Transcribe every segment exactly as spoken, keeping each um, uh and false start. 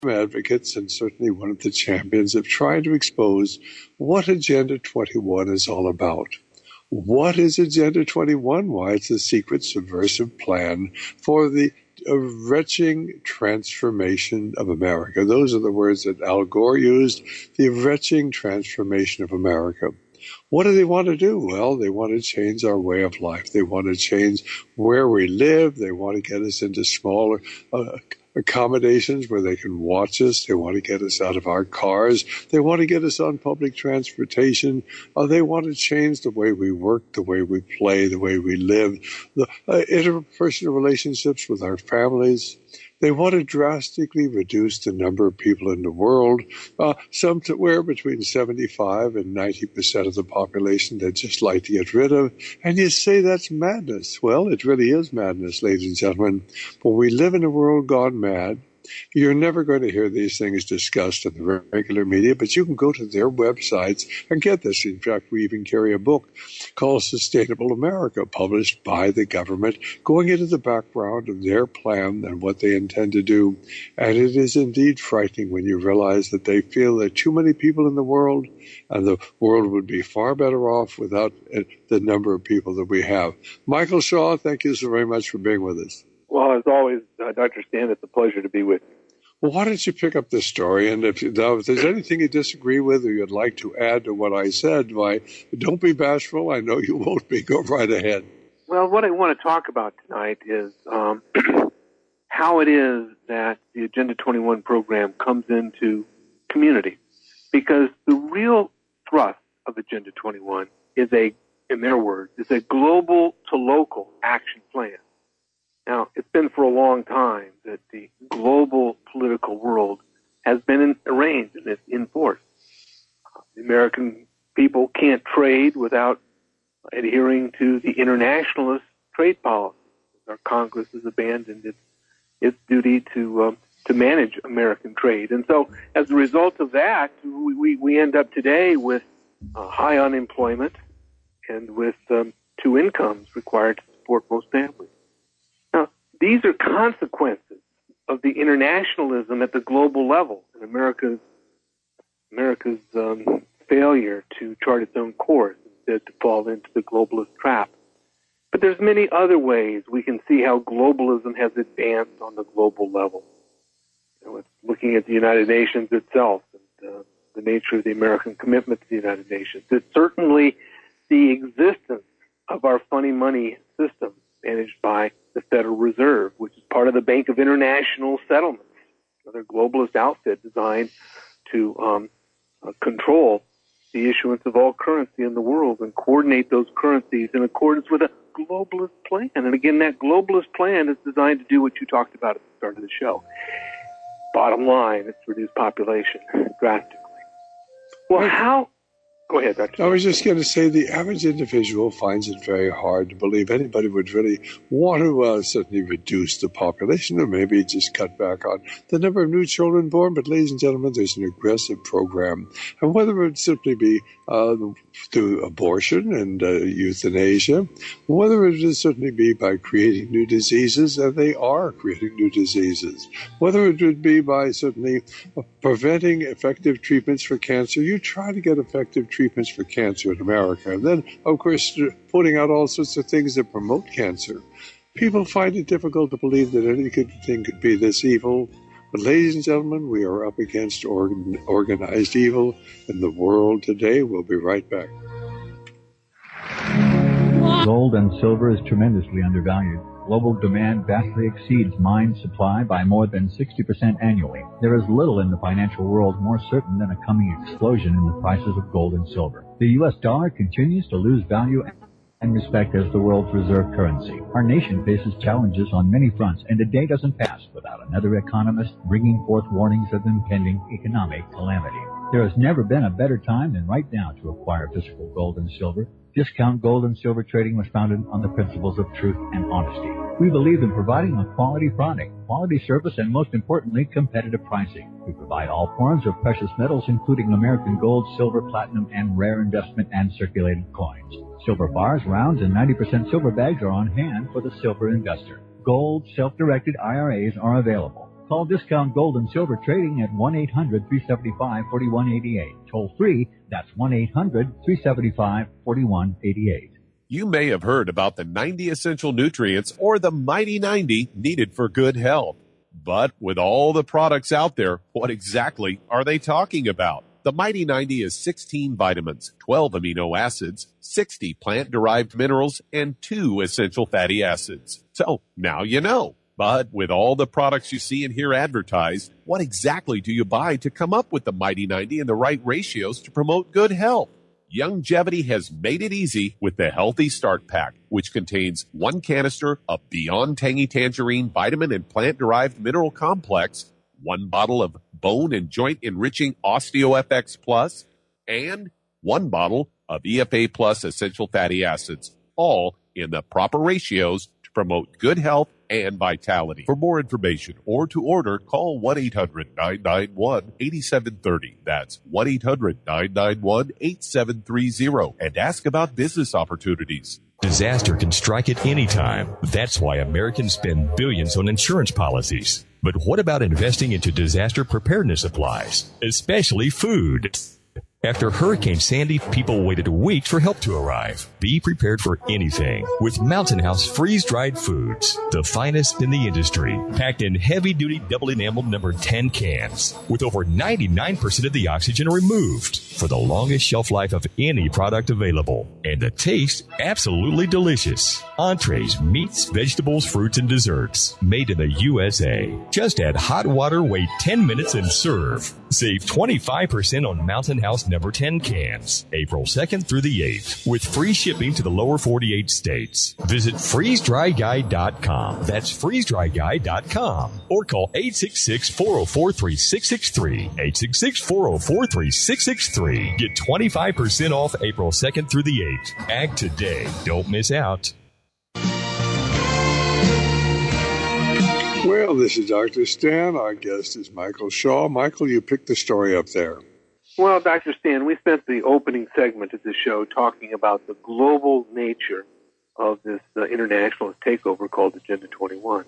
advocates and certainly one of the champions of trying to expose what Agenda twenty-one is all about. What is Agenda twenty-one? Why, it's a secret, subversive plan for the uh, retching transformation of America. Those are the words that Al Gore used, the retching transformation of America. What do they want to do? Well, they want to change our way of life. They want to change where we live. They want to get us into smaller uh, accommodations where they can watch us. They want to get us out of our cars. They want to get us on public transportation. Uh, they want to change the way we work, the way we play, the way we live, the uh, interpersonal relationships with our families. They want to drastically reduce the number of people in the world, uh, somewhere between seventy-five and ninety percent of the population they'd just like to get rid of. And you say that's madness. Well, it really is madness, ladies and gentlemen. But we live in a world gone mad. You're never going to hear these things discussed in the regular media, but you can go to their websites and get this. In fact, we even carry a book called Sustainable America, published by the government, going into the background of their plan and what they intend to do. And it is indeed frightening when you realize that they feel there are too many people in the world, and the world would be far better off without the number of people that we have. Michael Shaw, thank you so very much for being with us. Well, as always, uh, Doctor Stan, it's a pleasure to be with you. Well, why don't you pick up this story? And if, if there's anything you disagree with or you'd like to add to what I said, why, don't be bashful. I know you won't be. Go right ahead. Well, what I want to talk about tonight is um, how it is that the Agenda twenty-one program comes into community. Because the real thrust of Agenda twenty-one is a, in their words, is a global to local action plan. Now, it's been for a long time that the global political world has been in, arranged and it's in force. Uh, the American people can't trade without adhering to the internationalist trade policy. Our Congress has abandoned its, its duty to um, to manage American trade. And so, as a result of that, we, we, we end up today with uh, high unemployment and with um, two incomes required to support most families. These are consequences of the internationalism at the global level and America's America's um, failure to chart its own course instead to fall into the globalist trap. But there's many other ways we can see how globalism has advanced on the global level. You know, it's looking at the United Nations itself and uh, the nature of the American commitment to the United Nations. It's certainly the existence of our funny money system managed by the Federal Reserve, which is part of the Bank of International Settlements, another globalist outfit designed to um, uh, control the issuance of all currency in the world and coordinate those currencies in accordance with a globalist plan. And again, that globalist plan is designed to do what you talked about at the start of the show. Bottom line, it's reduce population drastically. Well, how... Go ahead, Doctor I was just going to say the average individual finds it very hard to believe anybody would really want to uh, certainly reduce the population or maybe just cut back on the number of new children born. But, ladies and gentlemen, there's an aggressive program. And whether it would simply be uh, through abortion and uh, euthanasia, whether it would certainly be by creating new diseases, and they are creating new diseases, whether it would be by certainly preventing effective treatments for cancer. You try to get effective treatments treatments for cancer in America. And then, of course, putting out all sorts of things that promote cancer. People find it difficult to believe that anything could be this evil. But, ladies and gentlemen, we are up against organ- organized evil in the world today. We'll be right back. Gold and silver is tremendously undervalued. Global demand vastly exceeds mine supply by more than sixty percent annually. There is little in the financial world more certain than a coming explosion in the prices of gold and silver. The U S dollar continues to lose value and respect as the world's reserve currency. Our nation faces challenges on many fronts, and a day doesn't pass without another economist bringing forth warnings of impending economic calamity. There has never been a better time than right now to acquire physical gold and silver. Discount Gold and Silver Trading was founded on the principles of truth and honesty. We believe in providing a quality product, quality service, and most importantly, competitive pricing. We provide all forms of precious metals, including American gold, silver, platinum, and rare investment and circulated coins. Silver bars, rounds, and ninety percent silver bags are on hand for the silver investor. Gold self-directed I R As are available. Call Discount Gold and Silver Trading at one eight hundred, three seven five, four one eight eight. Toll free, that's one eight hundred, three seven five, four one eight eight. You may have heard about the ninety essential nutrients or the Mighty ninety needed for good health. But with all the products out there, what exactly are they talking about? The Mighty ninety is sixteen vitamins, twelve amino acids, sixty plant-derived minerals, and two essential fatty acids. So now you know. But with all the products you see and hear advertised, what exactly do you buy to come up with the Mighty ninety and the right ratios to promote good health? Youngevity has made it easy with the Healthy Start Pack, which contains one canister of Beyond Tangy Tangerine vitamin and plant-derived mineral complex, one bottle of bone and joint enriching OsteoFX Plus, and one bottle of E F A Plus essential fatty acids, all in the proper ratios to promote good health and vitality. For more information or to order, call one eight hundred, nine nine one, eight seven three zero. That's one eight hundred, nine nine one, eight seven three zero. And ask about business opportunities. Disaster can strike at any time. That's why Americans spend billions on insurance policies. But what about investing into disaster preparedness supplies, especially food? After Hurricane Sandy, people waited weeks for help to arrive. Be prepared for anything with Mountain House freeze-dried foods, the finest in the industry, packed in heavy-duty double-enameled number ten cans, with over ninety-nine percent of the oxygen removed for the longest shelf life of any product available. And the taste, absolutely delicious. Entrees, meats, vegetables, fruits, and desserts, made in the U S A. Just add hot water, wait ten minutes, and serve. Save twenty-five percent on Mountain House number ten cans, April second through the eighth, with free shipping to the lower forty-eight states. Visit freeze dry guy dot com. That's freeze dry guy dot com. Or call eight six six, four oh four, three six six three. eight six six, four oh four, three six six three. Get twenty-five percent off April second through the eighth. Act today. Don't miss out. Well, this is Doctor Stan. Our guest is Michael Shaw. Michael, you picked the story up there. Well, Doctor Stan, we spent the opening segment of the show talking about the global nature of this uh, internationalist takeover called Agenda twenty-one.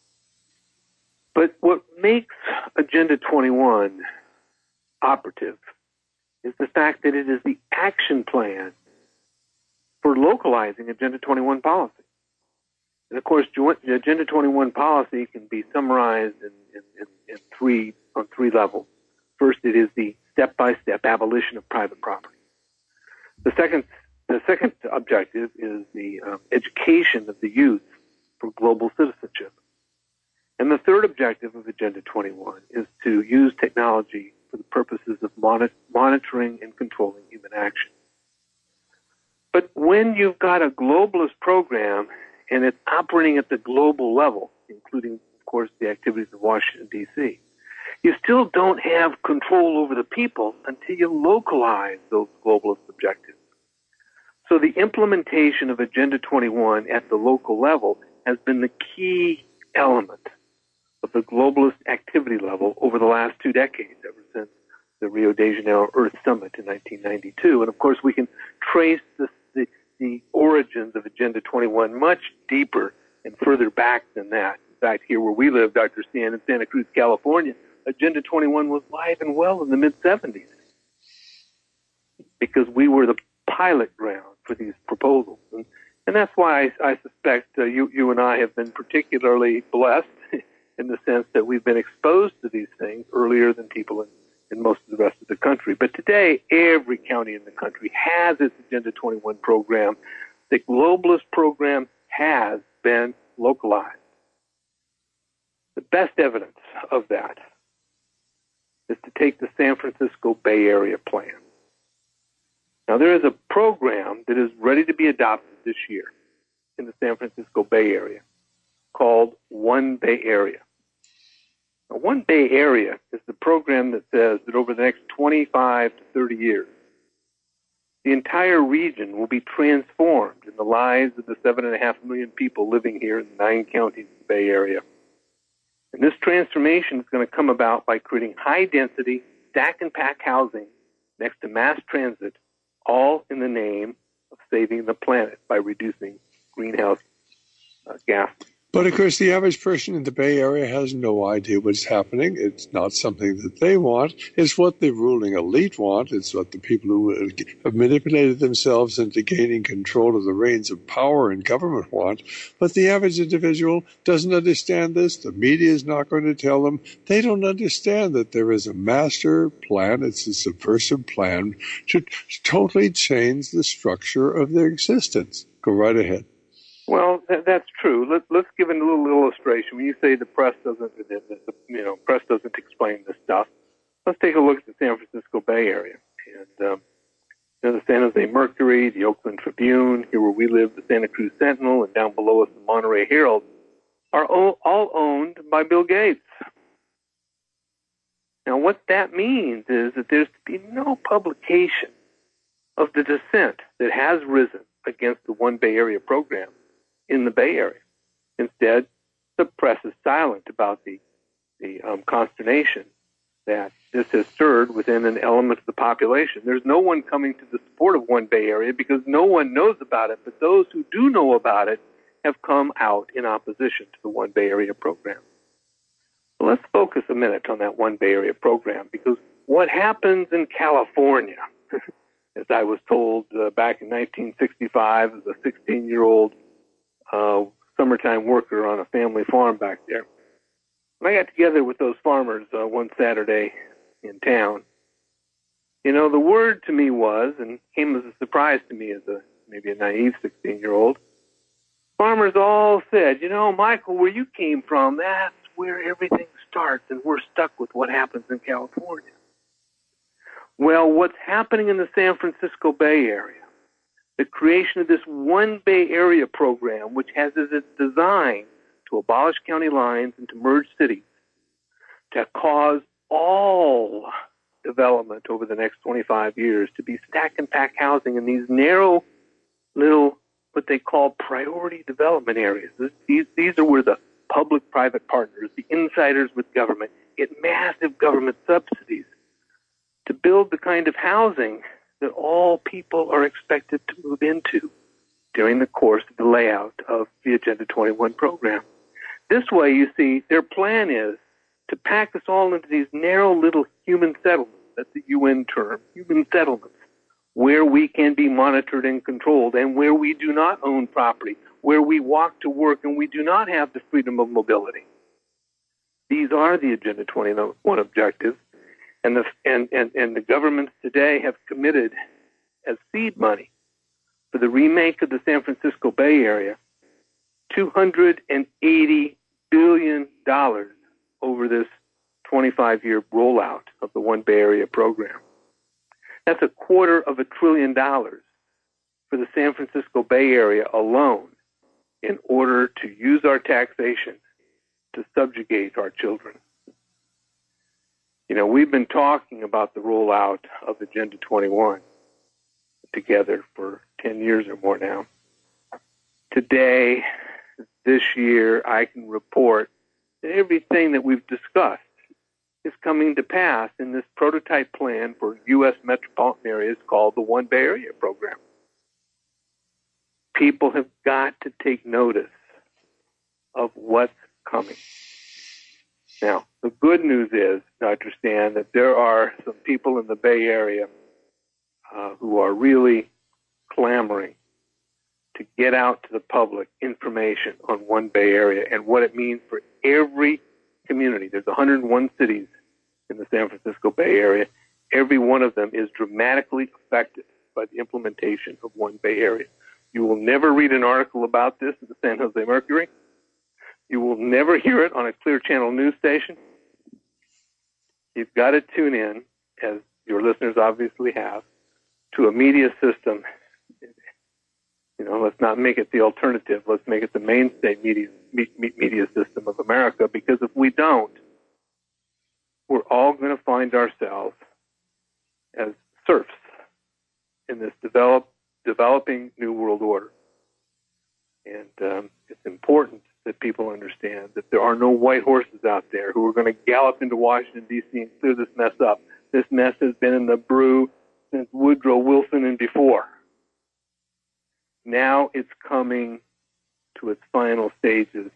But what makes Agenda twenty-one operative is the fact that it is the action plan for localizing Agenda twenty-one policy. And of course, Agenda twenty-one policy can be summarized in, in, in, in three on three levels. First, it is the step-by-step abolition of private property. The second, the second objective is the um, education of the youth for global citizenship. And the third objective of Agenda twenty-one is to use technology for the purposes of mon- monitoring and controlling human action. But when you've got a globalist program and it's operating at the global level, including, of course, the activities in Washington, D C, you still don't have control over the people until you localize those globalist objectives. So the implementation of Agenda twenty-one at the local level has been the key element of the globalist activity level over the last two decades, ever since the Rio de Janeiro Earth Summit in nineteen ninety-two. And of course, we can trace the, the, the origins of Agenda twenty-one much deeper and further back than that. In fact, here where we live, Doctor Stan, in Santa Cruz, California, Agenda twenty-one was live and well in the mid-seventies because we were the pilot ground for these proposals. And, and that's why I, I suspect uh, you, you and I have been particularly blessed in the sense that we've been exposed to these things earlier than people in, in most of the rest of the country. But today, every county in the country has its Agenda twenty-one program. The globalist program has been localized. The best evidence of that is to take the San Francisco Bay Area plan. Now, there is a program that is ready to be adopted this year in the San Francisco Bay Area called One Bay Area. Now, One Bay Area is the program that says that over the next twenty-five to thirty years, the entire region will be transformed in the lives of the seven and a half million people living here in the nine counties of the Bay Area. And this transformation is going to come about by creating high-density, stack-and-pack housing next to mass transit, all in the name of saving the planet by reducing greenhouse uh, gas But, of course, the average person in the Bay Area has no idea what's happening. It's not something that they want. It's what the ruling elite want. It's what the people who have manipulated themselves into gaining control of the reins of power in government want. But the average individual doesn't understand this. The media is not going to tell them. They don't understand that there is a master plan. It's a subversive plan to totally change the structure of their existence. Go right ahead. Well, th- that's true. Let, let's give a little illustration. When you say the press doesn't, the, the, you know, press doesn't explain this stuff, let's take a look at the San Francisco Bay Area. And um, you know, the San Jose Mercury, the Oakland Tribune, here where we live, the Santa Cruz Sentinel, and down below us, the Monterey Herald, are all, all owned by Bill Gates. Now, what that means is that there's to be no publication of the dissent that has risen against the One Bay Area program in the Bay Area. Instead, the press is silent about the, the um, consternation that this has stirred within an element of the population. There's no one coming to the support of One Bay Area because no one knows about it, but those who do know about it have come out in opposition to the One Bay Area program. So let's focus a minute on that One Bay Area program, because what happens in California, as I was told uh, back in nineteen sixty-five as a sixteen-year-old uh, summertime worker on a family farm back there. When I got together with those farmers uh, one Saturday in town, you know, the word to me was, and came as a surprise to me as a maybe a naive sixteen-year-old, farmers all said, you know, Michael, where you came from, that's where everything starts, and we're stuck with what happens in California. Well, what's happening in the San Francisco Bay Area, the creation of this One Bay Area program, which has as its design to abolish county lines and to merge cities, to cause all development over the next twenty-five years to be stack and pack housing in these narrow little, what they call priority development areas. These, these are where the public-private partners, the insiders with government, get massive government subsidies to build the kind of housing that all people are expected to move into during the course of the layout of the Agenda twenty-one program. This way, you see, their plan is to pack us all into these narrow little human settlements. That's the U N term, human settlements, where we can be monitored and controlled and where we do not own property, where we walk to work and we do not have the freedom of mobility. These are the Agenda twenty-one objectives. And the, and, and, and the governments today have committed as seed money for the remake of the San Francisco Bay Area two hundred eighty billion dollars over this twenty-five-year rollout of the One Bay Area program. That's a quarter of a trillion dollars for the San Francisco Bay Area alone in order to use our taxation to subjugate our children. You know, we've been talking about the rollout of Agenda twenty-one together for ten years or more now. Today, this year, I can report that everything that we've discussed is coming to pass in this prototype plan for U S metropolitan areas called the One Bay Area program. People have got to take notice of what's coming. Now, the good news is to understand that there are some people in the Bay Area uh, who are really clamoring to get out to the public information on One Bay Area and what it means for every community. There's one hundred one cities in the San Francisco Bay Area. Every one of them is dramatically affected by the implementation of One Bay Area. You will never read an article about this in the San Jose Mercury. You will never hear it on a Clear Channel news station. You've got to tune in, as your listeners obviously have, to a media system. You know, let's not make it the alternative. Let's make it the mainstay media, media system of America, because if we don't, we're all going to find ourselves as serfs in this develop, developing New World Order. And um, it's important that people understand that there are no white horses out there who are going to gallop into Washington, D C and clear this mess up. This mess has been in the brew since Woodrow Wilson and before. Now it's coming to its final stages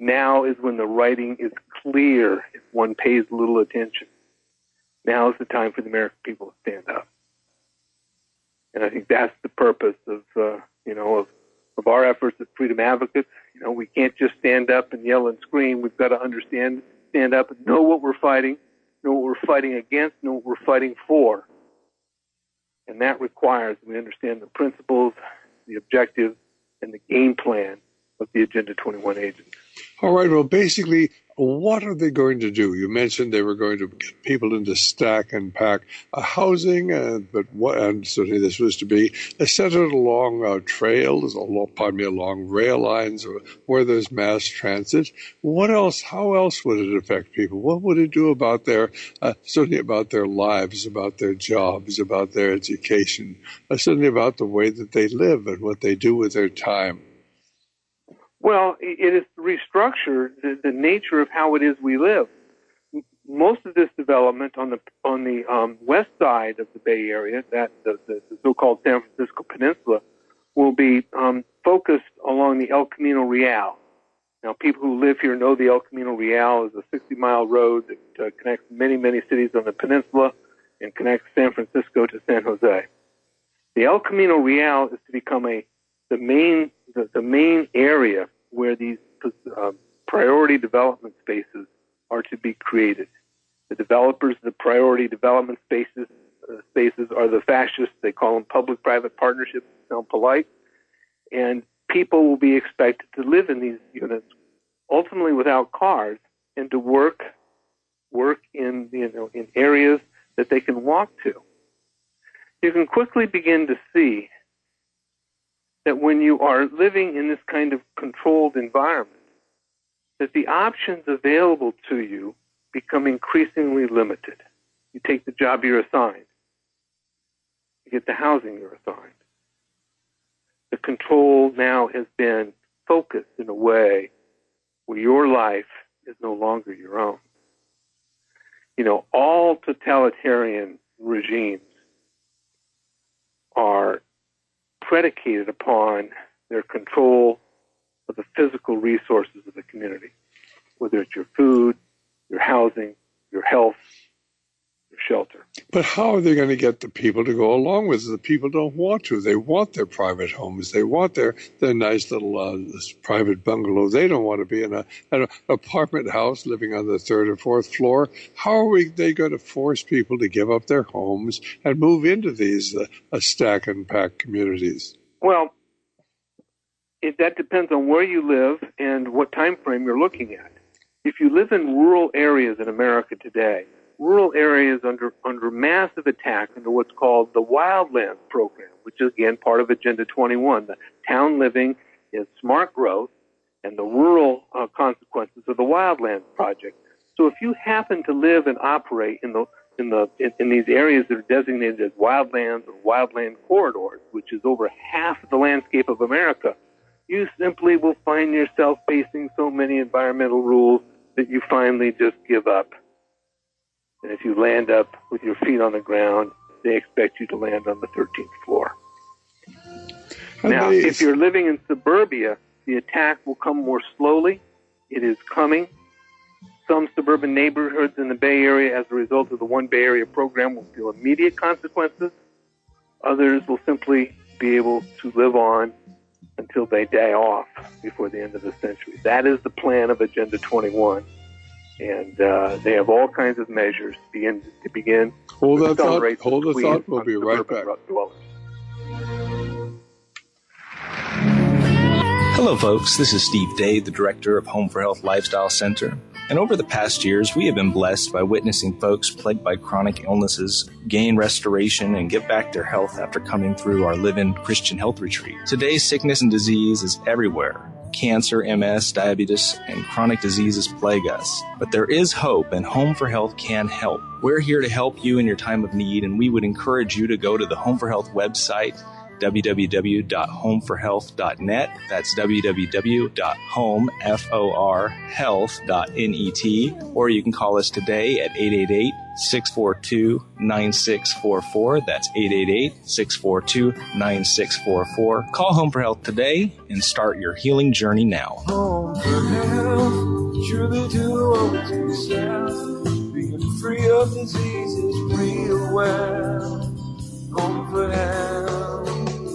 Now is when the writing is clear if one pays little attention. Now is the time for the American people to stand up. And I think that's the purpose of, uh, you know, of, of our efforts as freedom advocates. You know, we can't just stand up and yell and scream. We've got to understand, stand up and know what we're fighting, know what we're fighting against, know what we're fighting for. And that requires we understand the principles, the objectives, and the game plan of the Agenda twenty-one agents. All right. Well, basically, what are they going to do? You mentioned they were going to get people into stack and pack uh, housing, uh, but what, and certainly this was to be uh, centered along uh, trails, along, pardon me, along rail lines or where there's mass transit. What else? How else would it affect people? What would it do about their, uh, certainly about their lives, about their jobs, about their education, uh, certainly about the way that they live and what they do with their time? Well, it is to restructure the, the nature of how it is we live. Most of this development on the on the um, west side of the Bay Area, that the, the, the so-called San Francisco Peninsula, will be um, focused along the El Camino Real. Now, people who live here know the El Camino Real is a sixty-mile road that uh, connects many, many cities on the peninsula and connects San Francisco to San Jose. The El Camino Real is to become a the main the, the main area where these uh, priority development spaces are to be created. The developers of the priority development spaces uh, spaces are the fascists. They call them public-private partnerships, sound polite. And people will be expected to live in these units, ultimately without cars, and to work work in you know in areas that they can walk to. You can quickly begin to see that when you are living in this kind of controlled environment, that the options available to you become increasingly limited. You take the job you're assigned. You get the housing you're assigned. The control now has been focused in a way where your life is no longer your own. You know, all totalitarian regimes are predicated upon their control of the physical resources of the community, whether it's your food, your housing, your health, your shelter. But how are they going to get the people to go along with it? The people don't want to. They want their private homes. They want their, their nice little uh, private bungalow. They don't want to be in a, an apartment house living on the third or fourth floor. How are we, they going to force people to give up their homes and move into these uh, uh, stack and pack communities? Well, it, that depends on where you live and what time frame you're looking at. If you live in rural areas in America today, rural areas under under massive attack under what's called the Wildlands Program, which is, again, part of Agenda twenty-one. The town living is smart growth and the rural uh, consequences of the Wildlands Project. So if you happen to live and operate in the in the in, in these areas that are designated as wildlands or wildland corridors, which is over half of the landscape of America, you simply will find yourself facing so many environmental rules that you finally just give up. And if you land up with your feet on the ground, they expect you to land on the thirteenth floor. Now, if you're living in suburbia, the attack will come more slowly. It is coming. Some suburban neighborhoods in the Bay Area, as a result of the One Bay Area program, will feel immediate consequences. Others will simply be able to live on until they die off before the end of the century. That is the plan of Agenda twenty-one. And uh, they have all kinds of measures to begin. To begin hold that thought. Hold the thought. We'll be right back. Hello, folks. This is Steve Day, the director of Home for Health Lifestyle Center. And over the past years, we have been blessed by witnessing folks plagued by chronic illnesses gain restoration and get back their health after coming through our Live-In Christian Health Retreat. Today's sickness and disease is everywhere. Cancer, M S, diabetes, and chronic diseases plague us. But there is hope, and Home for Health can help. We're here to help you in your time of need, and we would encourage you to go to the Home for Health website, w w w dot home for health dot net. That's w w w dot home for health dot net. Or you can call us today at eight eight eight, six four two, nine six four four. That's eight eight eight, six four two, nine six four four. Call Home for Health today and start your healing journey now. Home for Health. truly do owe it to yourself. Being free of disease is real well. Home for Health.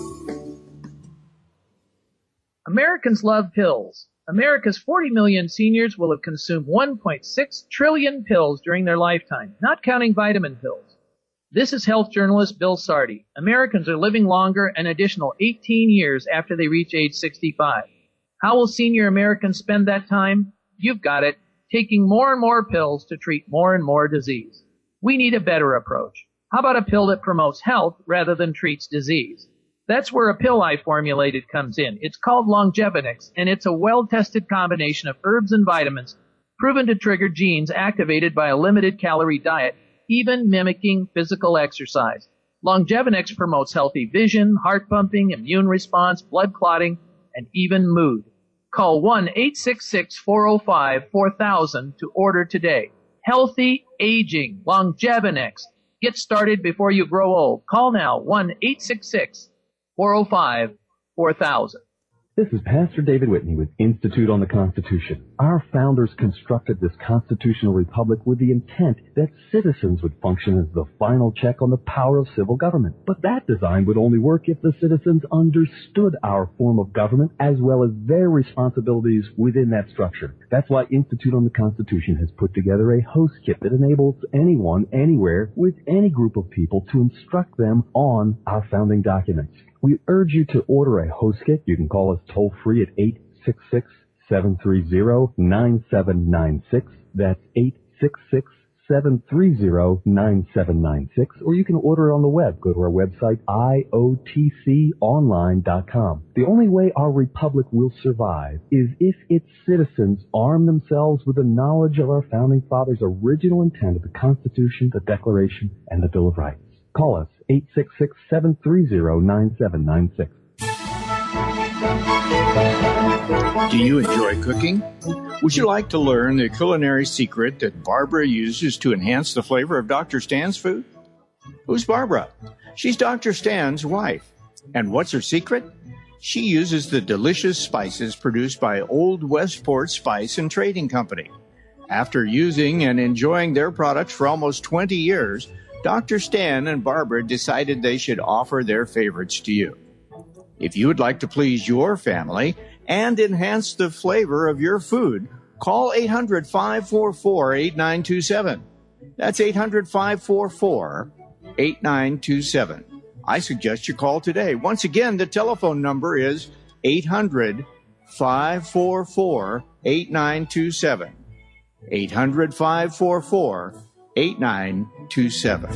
Americans love pills. America's forty million seniors will have consumed one point six trillion pills during their lifetime, not counting vitamin pills. This is health journalist Bill Sardi. Americans are living longer an additional eighteen years after they reach age sixty-five. How will senior Americans spend that time? You've got it, taking more and more pills to treat more and more disease. We need a better approach. How about a pill that promotes health rather than treats disease? That's where a pill I formulated comes in. It's called Longevinix, and it's a well-tested combination of herbs and vitamins proven to trigger genes activated by a limited calorie diet, even mimicking physical exercise. Longevinix promotes healthy vision, heart pumping, immune response, blood clotting, and even mood. Call one eight six six, four oh five, four thousand to order today. Healthy aging, Longevinix. Get started before you grow old. Call now, one eight six six, four oh five, four thousand. This is Pastor David Whitney with Institute on the Constitution. Our founders constructed this constitutional republic with the intent that citizens would function as the final check on the power of civil government. But that design would only work if the citizens understood our form of government as well as their responsibilities within that structure. That's why Institute on the Constitution has put together a host kit that enables anyone, anywhere, with any group of people to instruct them on our founding documents. We urge you to order a host kit. You can call us toll-free at eight six six, seven three zero, nine seven nine six. That's eight six six, seven three zero, nine seven nine six. Or you can order it on the web. Go to our website, I O T C online dot com. The only way our republic will survive is if its citizens arm themselves with the knowledge of our founding fathers' original intent of the Constitution, the Declaration, and the Bill of Rights. Call us, eight six six, seven three zero, nine seven nine six. Do you enjoy cooking? Would you like to learn the culinary secret that Barbara uses to enhance the flavor of Doctor Stan's food? Who's Barbara? She's Doctor Stan's wife. And what's her secret? She uses the delicious spices produced by Old Westport Spice and Trading Company. After using and enjoying their products for almost twenty years, Doctor Stan and Barbara decided they should offer their favorites to you. If you would like to please your family and enhance the flavor of your food, call eight hundred, five four four, eight nine two seven. That's eight hundred, five four four, eight nine two seven. I suggest you call today. Once again, the telephone number is eight hundred, five four four, eight nine two seven. eight hundred, five four four, eight nine two seven.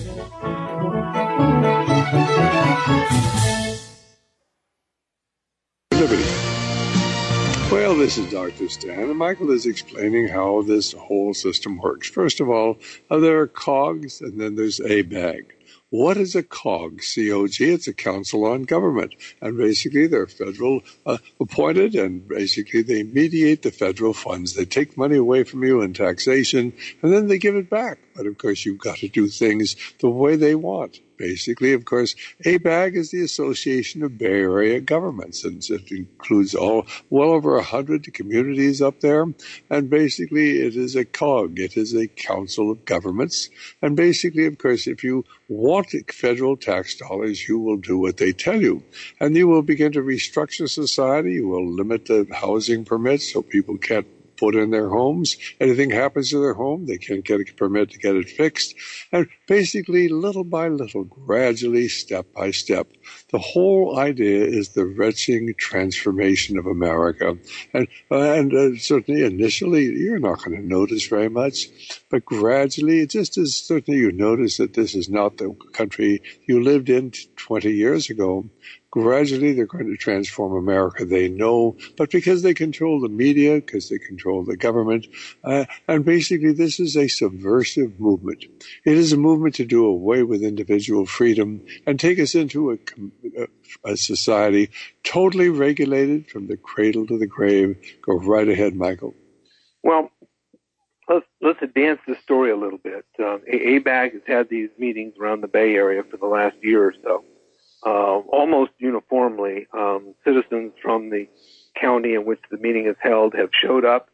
Liberty. Well, this is Doctor Stan, and Michael is explaining how this whole system works. First of all, uh, there are cogs, and then there's A B A G. What is a COG? C O G, it's a Council on Government. And basically, they're federal uh, appointed, and basically they mediate the federal funds. They take money away from you in taxation, and then they give it back. But, of course, you've got to do things the way they want. Basically, of course, A B A G is the Association of Bay Area Governments, and it includes all well over a hundred communities up there. And basically, it is a COG. It is a Council of Governments. And basically, of course, if you want federal tax dollars, you will do what they tell you. And you will begin to restructure society. You will limit the housing permits so people can't put in their homes. Anything happens to their home, they can't get a permit to get it fixed. And basically, little by little, gradually, step by step, the whole idea is the wrenching transformation of America. And, uh, and uh, certainly, initially, you're not going to notice very much. But gradually, just as certainly you notice that this is not the country you lived in twenty years ago, gradually, they're going to transform America. They know, but because they control the media, because they control the government, uh, and basically this is a subversive movement. It is a movement to do away with individual freedom and take us into a, a society totally regulated from the cradle to the grave. Go right ahead, Michael. Well, let's, let's advance this story a little bit. Um, A B A G has had these meetings around the Bay Area for the last year or so. Uh, almost uniformly, um, citizens from the county in which the meeting is held have showed up.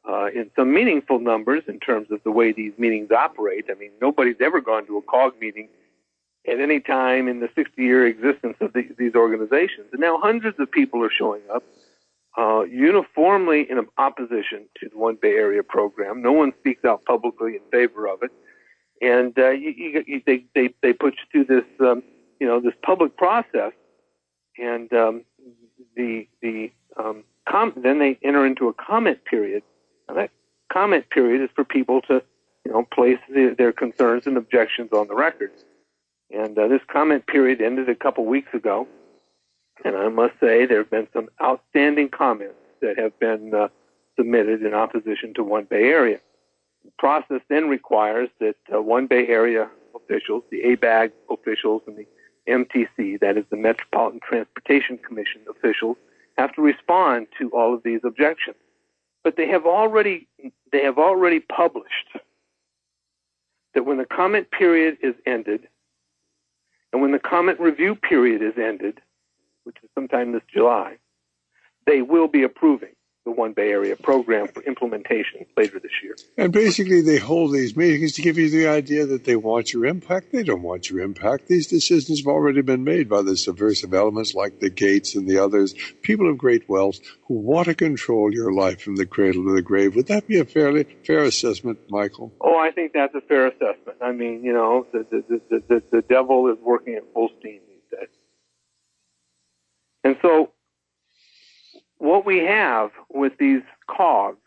uh, in some meaningful numbers in terms of the way these meetings operate. I mean, nobody's ever gone to a C O G meeting at any time in the sixty-year existence of the, these organizations. And now hundreds of people are showing up, uh, uniformly in opposition to the One Bay Area program. No one speaks out publicly in favor of it. And uh, you, you, you, they, they, they put you through this, um, you know, this public process. And um, the, the um, com- then they enter into a comment period. Now, that comment period is for people to, you know, place the, their concerns and objections on the record. And uh, this comment period ended a couple weeks ago, and I must say there have been some outstanding comments that have been uh, submitted in opposition to One Bay Area. The process then requires that uh, One Bay Area officials, the A B A G officials, and the M T C, that is the Metropolitan Transportation Commission officials, have to respond to all of these objections. But they have already they have already published that when the comment period is ended, and when the comment review period is ended, which is sometime this July, they will be approving the One Bay Area program for implementation later this year. And basically they hold these meetings to give you the idea that they want your impact. They don't want your impact. These decisions have already been made by the subversive elements like the Gates and the others, people of great wealth who want to control your life from the cradle to the grave. Would that be a fairly fair assessment, Michael? Oh, I think that's a fair assessment. I mean, you know, the, the, the, the, the devil is working at full steam these days. And so what we have with these C O Gs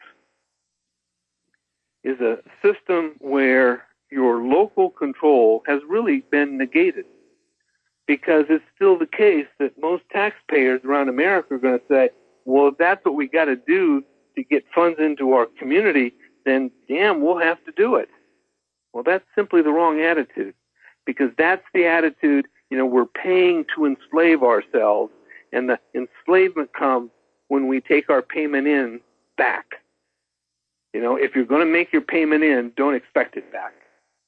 is a system where your local control has really been negated, because it's still the case that most taxpayers around America are going to say, well, if that's what we got to do to get funds into our community, then damn, we'll have to do it. Well, that's simply the wrong attitude, because that's the attitude, you know, we're paying to enslave ourselves, and the enslavement comes when we take our payment in back. You know, if you're going to make your payment in, don't expect it back.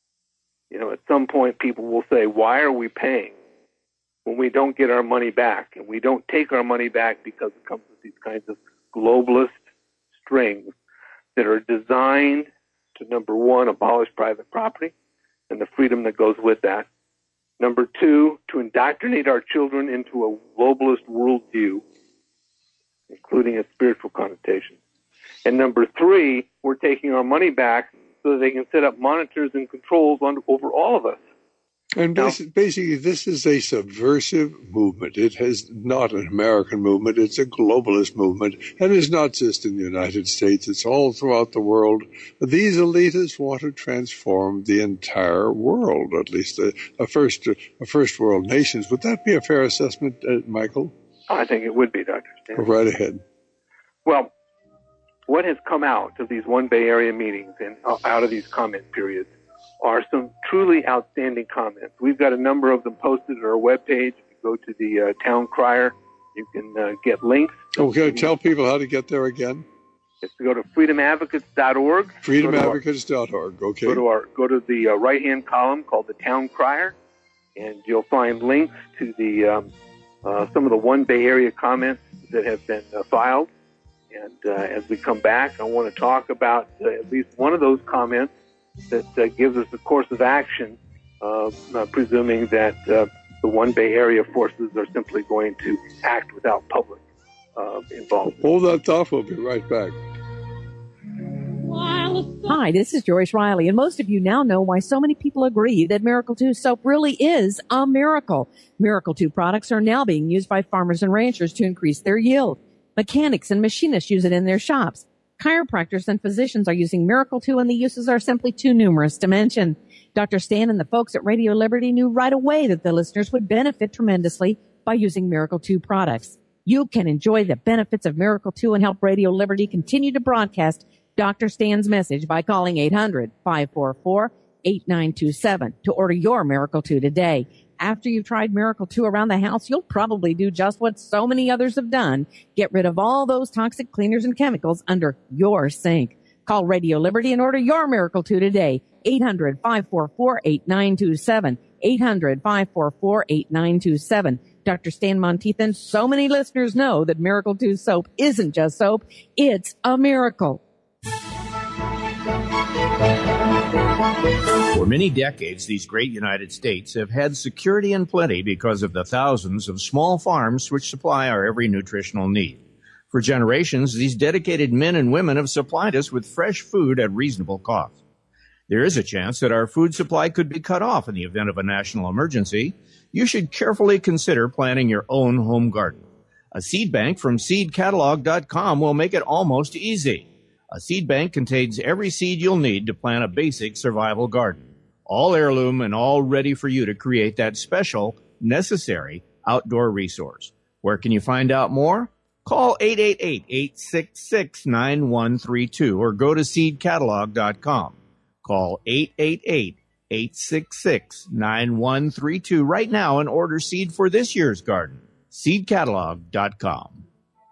You know, at some point people will say, why are we paying when we don't get our money back? And we don't take our money back because it comes with these kinds of globalist strings that are designed to, number one, abolish private property and the freedom that goes with that. Number two, to indoctrinate our children into a globalist worldview, including its spiritual connotation. And number three, we're taking our money back so that they can set up monitors and controls on, over all of us. And now, basically, this is a subversive movement. It is not an American movement. It's a globalist movement. And it's not just in the United States. It's all throughout the world. These elitists want to transform the entire world, at least a, a, first, a first world nations. Would that be a fair assessment, uh, Michael? I think it would be, Doctor Stan. Go right ahead. Well, what has come out of these One Bay Area meetings and out of these comment periods are some truly outstanding comments. We've got a number of them posted at our webpage. If you go to the uh, Town Crier, you can uh, get links. Okay, tell people how to get there again. It's to go to freedom advocates dot org. freedom advocates dot org, okay. Go to, our, go to the uh, right-hand column called the Town Crier, and you'll find links to the um, uh, some of the One Bay Area comments that have been uh, filed. And uh, as we come back, I want to talk about uh, at least one of those comments that uh, gives us a course of action, uh, uh, presuming that uh, the One Bay Area forces are simply going to act without public uh, involvement. Hold that thought. We'll be right back. Hi, this is Joyce Riley, and most of you now know why so many people agree that Miracle two soap really is a miracle. Miracle two products are now being used by farmers and ranchers to increase their yield. Mechanics and machinists use it in their shops. Chiropractors and physicians are using Miracle two, and the uses are simply too numerous to mention. Doctor Stan and the folks at Radio Liberty knew right away that the listeners would benefit tremendously by using Miracle two products. You can enjoy the benefits of Miracle two and help Radio Liberty continue to broadcast Doctor Stan's message by calling eight hundred, five four four, eight nine two seven to order your Miracle two today. After you've tried Miracle two around the house, you'll probably do just what so many others have done. Get rid of all those toxic cleaners and chemicals under your sink. Call Radio Liberty and order your Miracle two today. eight hundred, five four four, eight nine two seven. eight hundred, five four four, eight nine two seven. Doctor Stan Monteithan, so many listeners know that Miracle two soap isn't just soap, it's a miracle. For many decades, these great United States have had security and plenty because of the thousands of small farms which supply our every nutritional need. For generations, these dedicated men and women have supplied us with fresh food at reasonable cost. There is a chance that our food supply could be cut off in the event of a national emergency. You should carefully consider planting your own home garden. A seed bank from seed catalog dot com will make it almost easy. A seed bank contains every seed you'll need to plant a basic survival garden. All heirloom and all ready for you to create that special, necessary outdoor resource. Where can you find out more? Call eight eight eight, eight six six, nine one three two or go to seed catalog dot com. Call eight eight eight, eight six six, nine one three two right now and order seed for this year's garden. seed catalog dot com.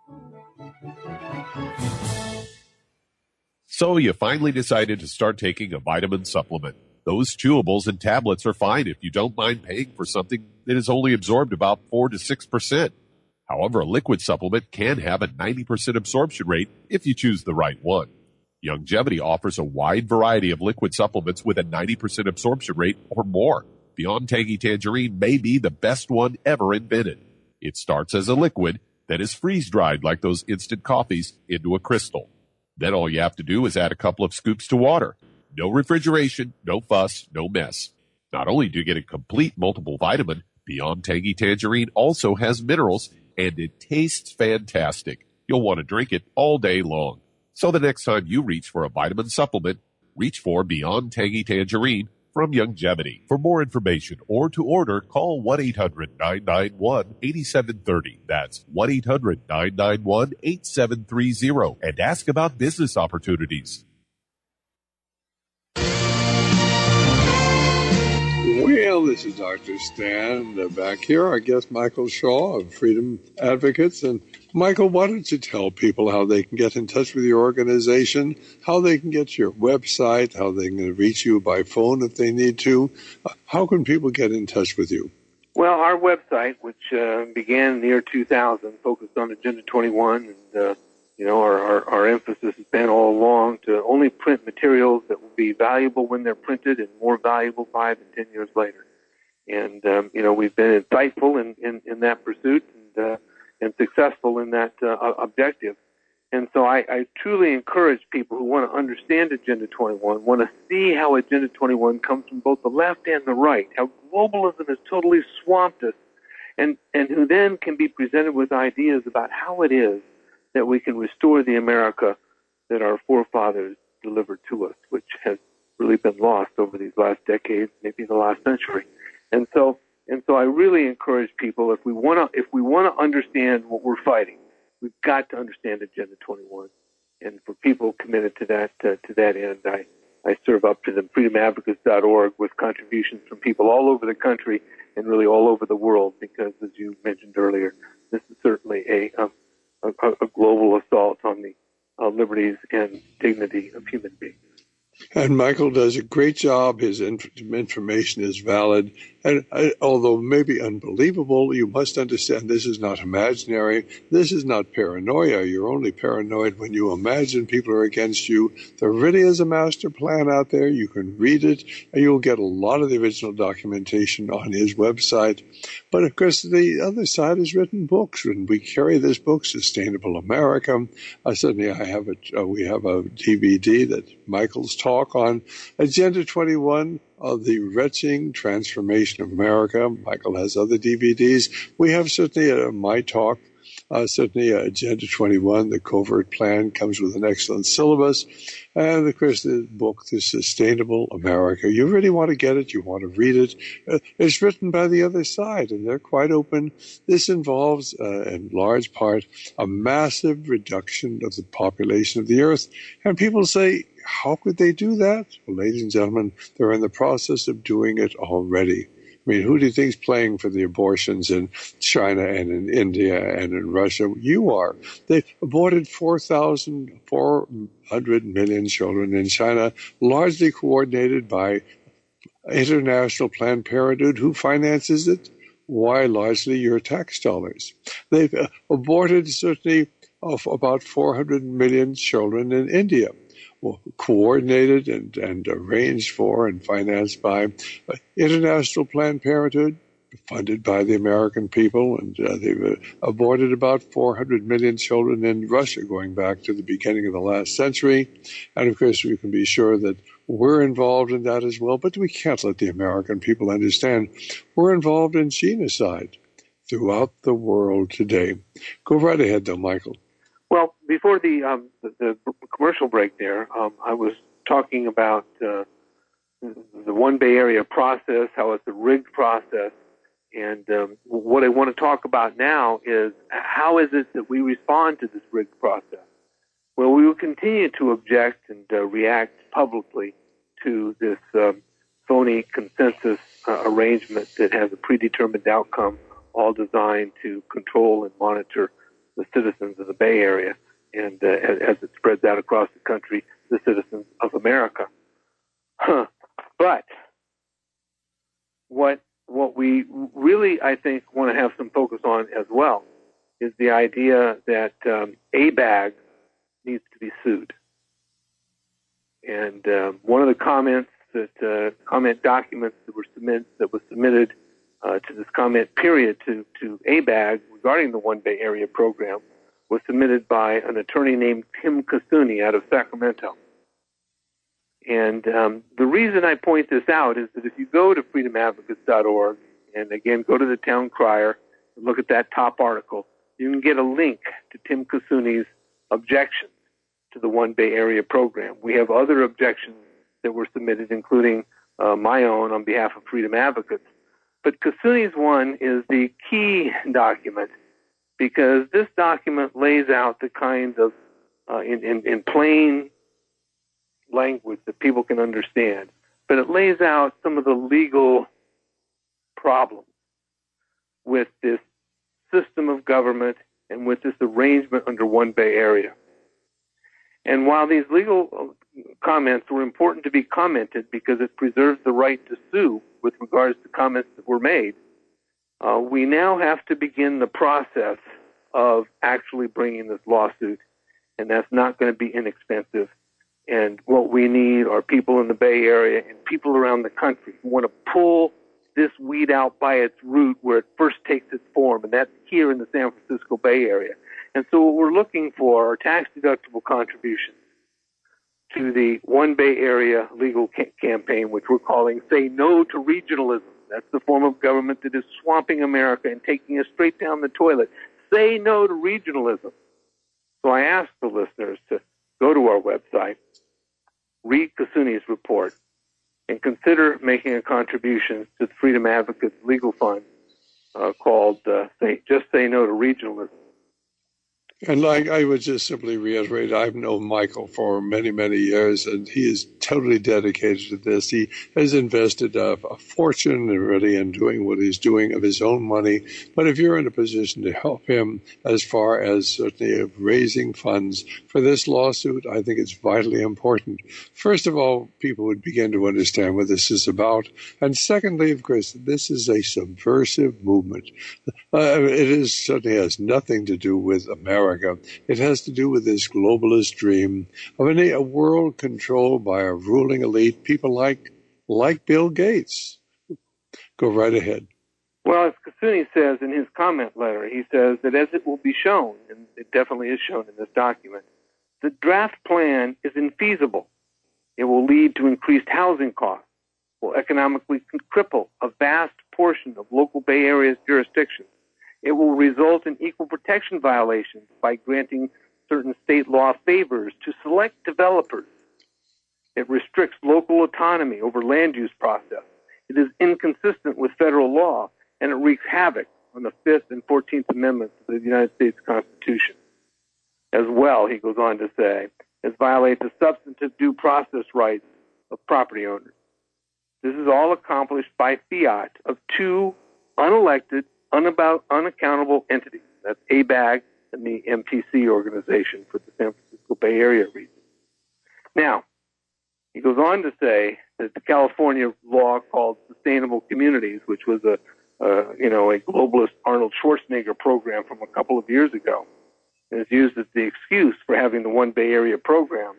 So you finally decided to start taking a vitamin supplement. Those chewables and tablets are fine if you don't mind paying for something that is only absorbed about four to six percent. However, a liquid supplement can have a ninety percent absorption rate if you choose the right one. Youngevity offers a wide variety of liquid supplements with a ninety percent absorption rate or more. Beyond Tangy Tangerine may be the best one ever invented. It starts as a liquid that is freeze-dried like those instant coffees into a crystal. Then all you have to do is add a couple of scoops to water. No refrigeration, no fuss, no mess. Not only do you get a complete multiple vitamin, Beyond Tangy Tangerine also has minerals, and it tastes fantastic. You'll want to drink it all day long. So the next time you reach for a vitamin supplement, reach for Beyond Tangy Tangerine from Youngevity. For more information or to order, call one eight hundred, nine nine one, eight seven three zero. That's one eight hundred, nine nine one, eight seven three zero and ask about business opportunities. Well, this is Doctor Stan uh, back here. Our guest, Michael Shaw of Freedom Advocates. And Michael, why don't you tell people how they can get in touch with your organization, how they can get to your website, how they can reach you by phone if they need to. Uh, how can people get in touch with you? Well, our website, which uh, began in the year two thousand, focused on Agenda twenty-one, and uh, you know, our, our, our emphasis has been all along to only print materials that will be valuable when they're printed and more valuable five and ten years later. And, um, you know, we've been insightful in, in, in that pursuit and, uh, and successful in that uh, objective. And so I, I truly encourage people who want to understand Agenda twenty-one, want to see how Agenda twenty-one comes from both the left and the right, how globalism has totally swamped us, and, and who then can be presented with ideas about how it is that we can restore the America that our forefathers delivered to us, which has really been lost over these last decades, maybe the last century. And so, and so I really encourage people, if we want to, if we want to understand what we're fighting, we've got to understand Agenda twenty-one. And for people committed to that, uh, to that end, I, I serve up to them, freedom advocates dot org, with contributions from people all over the country and really all over the world, because as you mentioned earlier, this is certainly a, um, A, a global assault on the uh, liberties and dignity of human beings. And Michael does a great job. His inf- information is valid. And uh, although maybe unbelievable, you must understand this is not imaginary. This is not paranoia. You're only paranoid when you imagine people are against you. There really is a master plan out there. You can read it, and you'll get a lot of the original documentation on his website. But, of course, the other side is written books, and we carry this book, Sustainable America. Uh, certainly I have a, uh, we have a D V D that Michael's talk on Agenda twenty-one, of the Wretching Transformation of America. Michael has other D V Ds. We have certainly a My Talk, uh, certainly uh, Agenda twenty-one, the Covert Plan, comes with an excellent syllabus. And, of course, the book, The Sustainable America. You really want to get it. You want to read it. Uh, it's written by the other side, and they're quite open. This involves, uh, in large part, a massive reduction of the population of the earth. And people say, how could they do that? Well, ladies and gentlemen, they're in the process of doing it already. I mean, who do you think is playing for the abortions in China and in India and in Russia? You are. They aborted four thousand four hundred million children in China, largely coordinated by International Planned Parenthood. Who finances it? Why? Largely your tax dollars. They've uh, aborted certainly of about four hundred million children in India. coordinated and, and arranged for and financed by International Planned Parenthood, funded by the American people, and uh, they've aborted about four hundred million children in Russia going back to the beginning of the last century. And of course, we can be sure that we're involved in that as well, but we can't let the American people understand we're involved in genocide throughout the world today. Go right ahead, though, Michael. Well, before the um, the, the commercial break there, um, I was talking about uh, the One Bay Area process, how it's a rigged process. And um, what I want to talk about now is how is it that we respond to this rigged process? Well, we will continue to object and uh, react publicly to this um, phony consensus uh, arrangement that has a predetermined outcome, all designed to control and monitor the citizens of the Bay Area and uh, as it spreads out across the country, the citizens of America. Huh. But what What we really, I think, want to have some focus on as well is the idea that um, A B A G needs to be sued. And um, one of the comments that uh, comment documents that were submit, that was submitted uh, to this comment period to to A B A G regarding the One Bay Area program was submitted by an attorney named Tim Casuni out of Sacramento. And um, the reason I point this out is that if you go to freedom advocates dot org, and again, go to the Town Crier and look at that top article, you can get a link to Tim Casuni's objections to the One Bay Area program. We have other objections that were submitted, including uh, my own on behalf of Freedom Advocates. But Casuni's one is the key document because this document lays out the kinds of, uh, in, in, in plain language that people can understand, but it lays out some of the legal problems with this system of government and with this arrangement under One Bay Area. And while these legal comments were important to be commented because it preserves the right to sue with regards to comments that were made, uh, we now have to begin the process of actually bringing this lawsuit, and that's not going to be inexpensive. And what we need are people in the Bay Area and people around the country who want to pull this weed out by its root where it first takes its form, and that's here in the San Francisco Bay Area. And so what we're looking for are tax-deductible contributions to the One Bay Area legal ca- campaign, which we're calling Say No to Regionalism. That's the form of government that is swamping America and taking us straight down the toilet. Say no to regionalism. So I ask the listeners to go to our website, read Casuni's report, and consider making a contribution to the Freedom Advocates Legal Fund uh, called uh, say, Just Say No to Regionalism. And like I would just simply reiterate, I've known Michael for many, many years, and he is totally dedicated to this. He has invested a, a fortune really in doing what he's doing of his own money. But if you're in a position to help him as far as certainly of raising funds for this lawsuit, I think it's vitally important. First of all, people would begin to understand what this is about. And secondly, of course, this is a subversive movement. Uh, it is certainly has nothing to do with America. It has to do with this globalist dream of a, a world controlled by a ruling elite, people like like Bill Gates. Go right ahead. Well, as Casuni says in his comment letter, he says that as it will be shown, and it definitely is shown in this document, the draft plan is infeasible. It will lead to increased housing costs, will economically cripple a vast portion of local Bay Area's jurisdictions. It will result in equal protection violations by granting certain state law favors to select developers. It restricts local autonomy over land use process. It is inconsistent with federal law, and it wreaks havoc on the Fifth and Fourteenth Amendments of the United States Constitution. As well, he goes on to say, it violates the substantive due process rights of property owners. This is all accomplished by fiat of two unelected, Unabout, unaccountable entities. That's A B A G and the M T C organization for the San Francisco Bay Area region. Now, he goes on to say that the California law called Sustainable Communities, which was a, uh, you know, a globalist Arnold Schwarzenegger program from a couple of years ago, is used as the excuse for having the One Bay Area program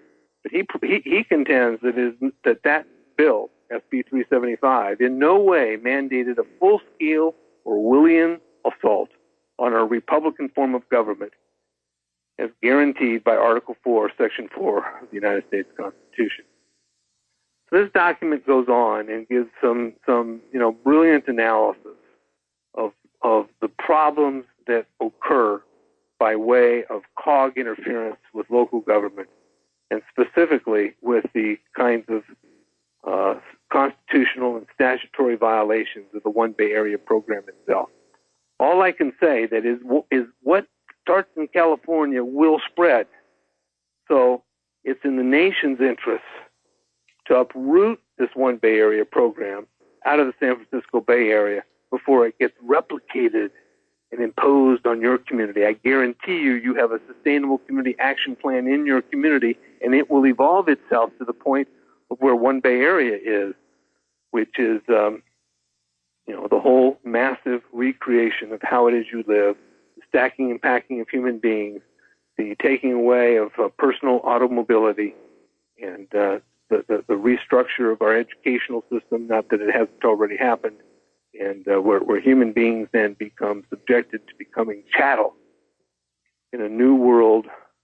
But he he, he contends that is that that bill, S B three seventy-five, in no way mandated a full-scale Orwellian assault on our Republican form of government as guaranteed by Article four, Section four of the United States Constitution. So this document goes on and gives some, some you know, brilliant analysis of, of the problems that occur by way of cog interference with local government, and specifically with the kinds of uh, constitutional and statutory violations of the One Bay Area program itself. All I can say that is is what starts in California will spread. So it's in the nation's interest to uproot this One Bay Area program out of the San Francisco Bay Area before it gets replicated and imposed on your community. I guarantee you, you have a sustainable community action plan in your community, and it will evolve itself to the point of where One Bay Area is, which is, um, you know, the whole massive recreation of how it is you live, the stacking and packing of human beings, the taking away of uh, personal automobility, and uh, the, the, the restructure of our educational system, not that it hasn't already happened, and uh, where, where human beings then become subjected to becoming chattel in a new world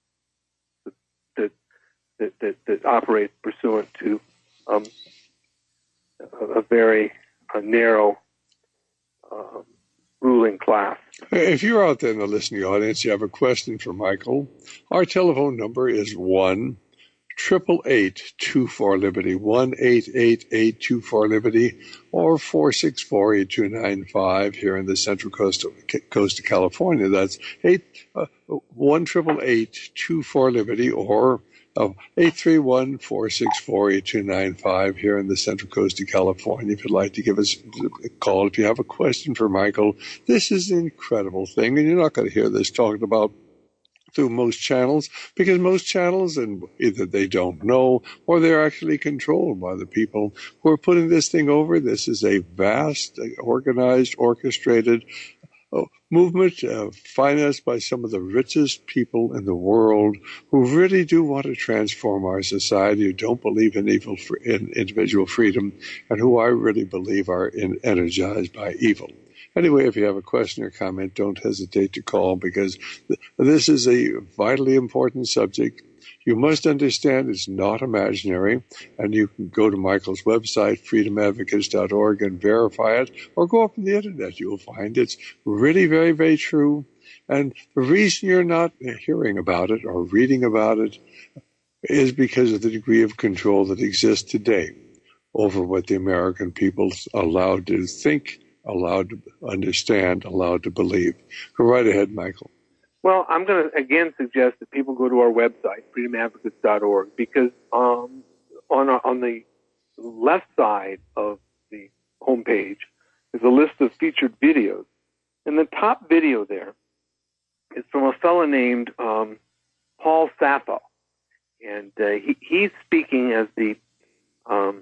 that that, that, that operates pursuant to um, a, a very a narrow um, ruling class. If you're out there in the listening audience, you have a question for Michael, our telephone number is one triple eight two four Liberty, one eight eight eight two four Liberty, or four six four eight two nine five here in the Central Coast of, coast of California. That's eight uh, one triple eight two four Liberty, or uh, eight three one four six four eight two nine five here in the Central Coast of California. If you'd like to give us a call, if you have a question for Michael, this is an incredible thing, and you're not going to hear this talked about through most channels, because most channels, and either they don't know or they're actually controlled by the people who are putting this thing over. This is a vast, organized, orchestrated uh, movement uh, financed by some of the richest people in the world who really do want to transform our society, who don't believe in evil, in individual freedom, and who I really believe are in, energized by evil. Anyway, if you have a question or comment, don't hesitate to call, because th- this is a vitally important subject. You must understand it's not imaginary, and you can go to Michael's website, freedom advocates dot org, and verify it, or go up on the internet. You will find it's really very, very true. And the reason you're not hearing about it or reading about it is because of the degree of control that exists today over what the American people are allowed to think, allowed to understand, allowed to believe. Go right ahead, Michael. Well, I'm going to again suggest that people go to our website, freedom advocates dot org, because um, on our, on the left side of the homepage is a list of featured videos. And the top video there is from a fellow named um, Paul Sappho. And uh, he, he's speaking as the um,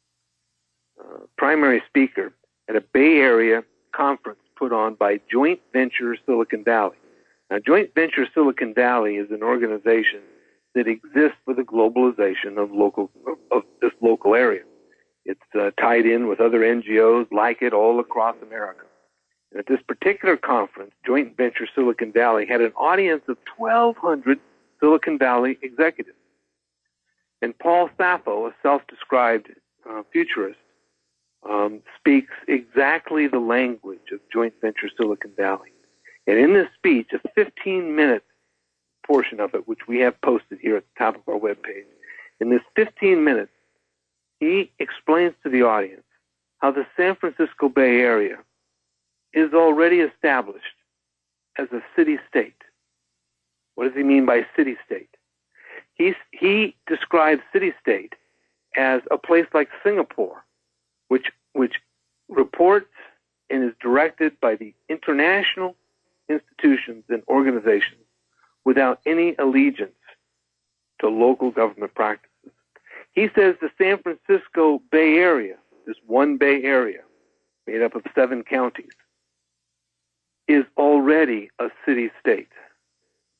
uh, primary speaker at a Bay Area conference put on by Joint Venture Silicon Valley. Now, Joint Venture Silicon Valley is an organization that exists for the globalization of local of, of this local area. It's uh, tied in with other N G Os like it all across America. And at this particular conference, Joint Venture Silicon Valley had an audience of twelve hundred Silicon Valley executives. And Paul Sappho, a self-described uh, futurist, Um, speaks exactly the language of Joint Venture Silicon Valley. And in this speech, a fifteen-minute portion of it, which we have posted here at the top of our webpage, in this fifteen minutes, he explains to the audience how the San Francisco Bay Area is already established as a city-state. What does he mean by city-state? He, he describes city-state as a place like Singapore, which which reports and is directed by the international institutions and organizations without any allegiance to local government practices. He says the San Francisco Bay Area, this one Bay Area made up of seven counties, is already a city-state.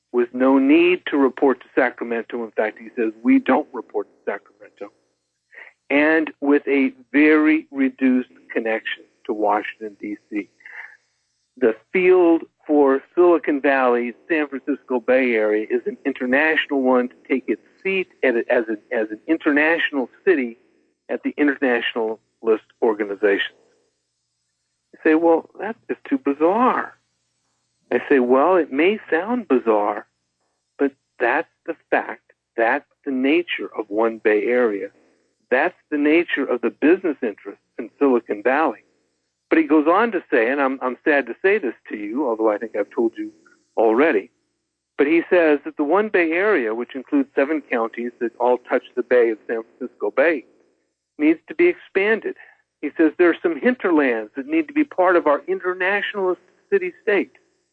with no need to report to Sacramento. In fact, he says we don't report to Sacramento. And with a very reduced connection to Washington, D C The field for Silicon Valley, San Francisco Bay Area, is an international one to take its seat at a, as, a, as an international city at the internationalist organizations. You say, well, that's just too bizarre. I say, well, it may sound bizarre, but that's the fact. That's the nature of One Bay Area. That's the nature of the business interests in Silicon Valley. But he goes on to say, and I'm, I'm sad to say this to you, although I think I've told you already, but he says that the One Bay Area, which includes seven counties that all touch the bay of San Francisco Bay, needs to be expanded. He says there are some hinterlands that need to be part of our internationalist city-state.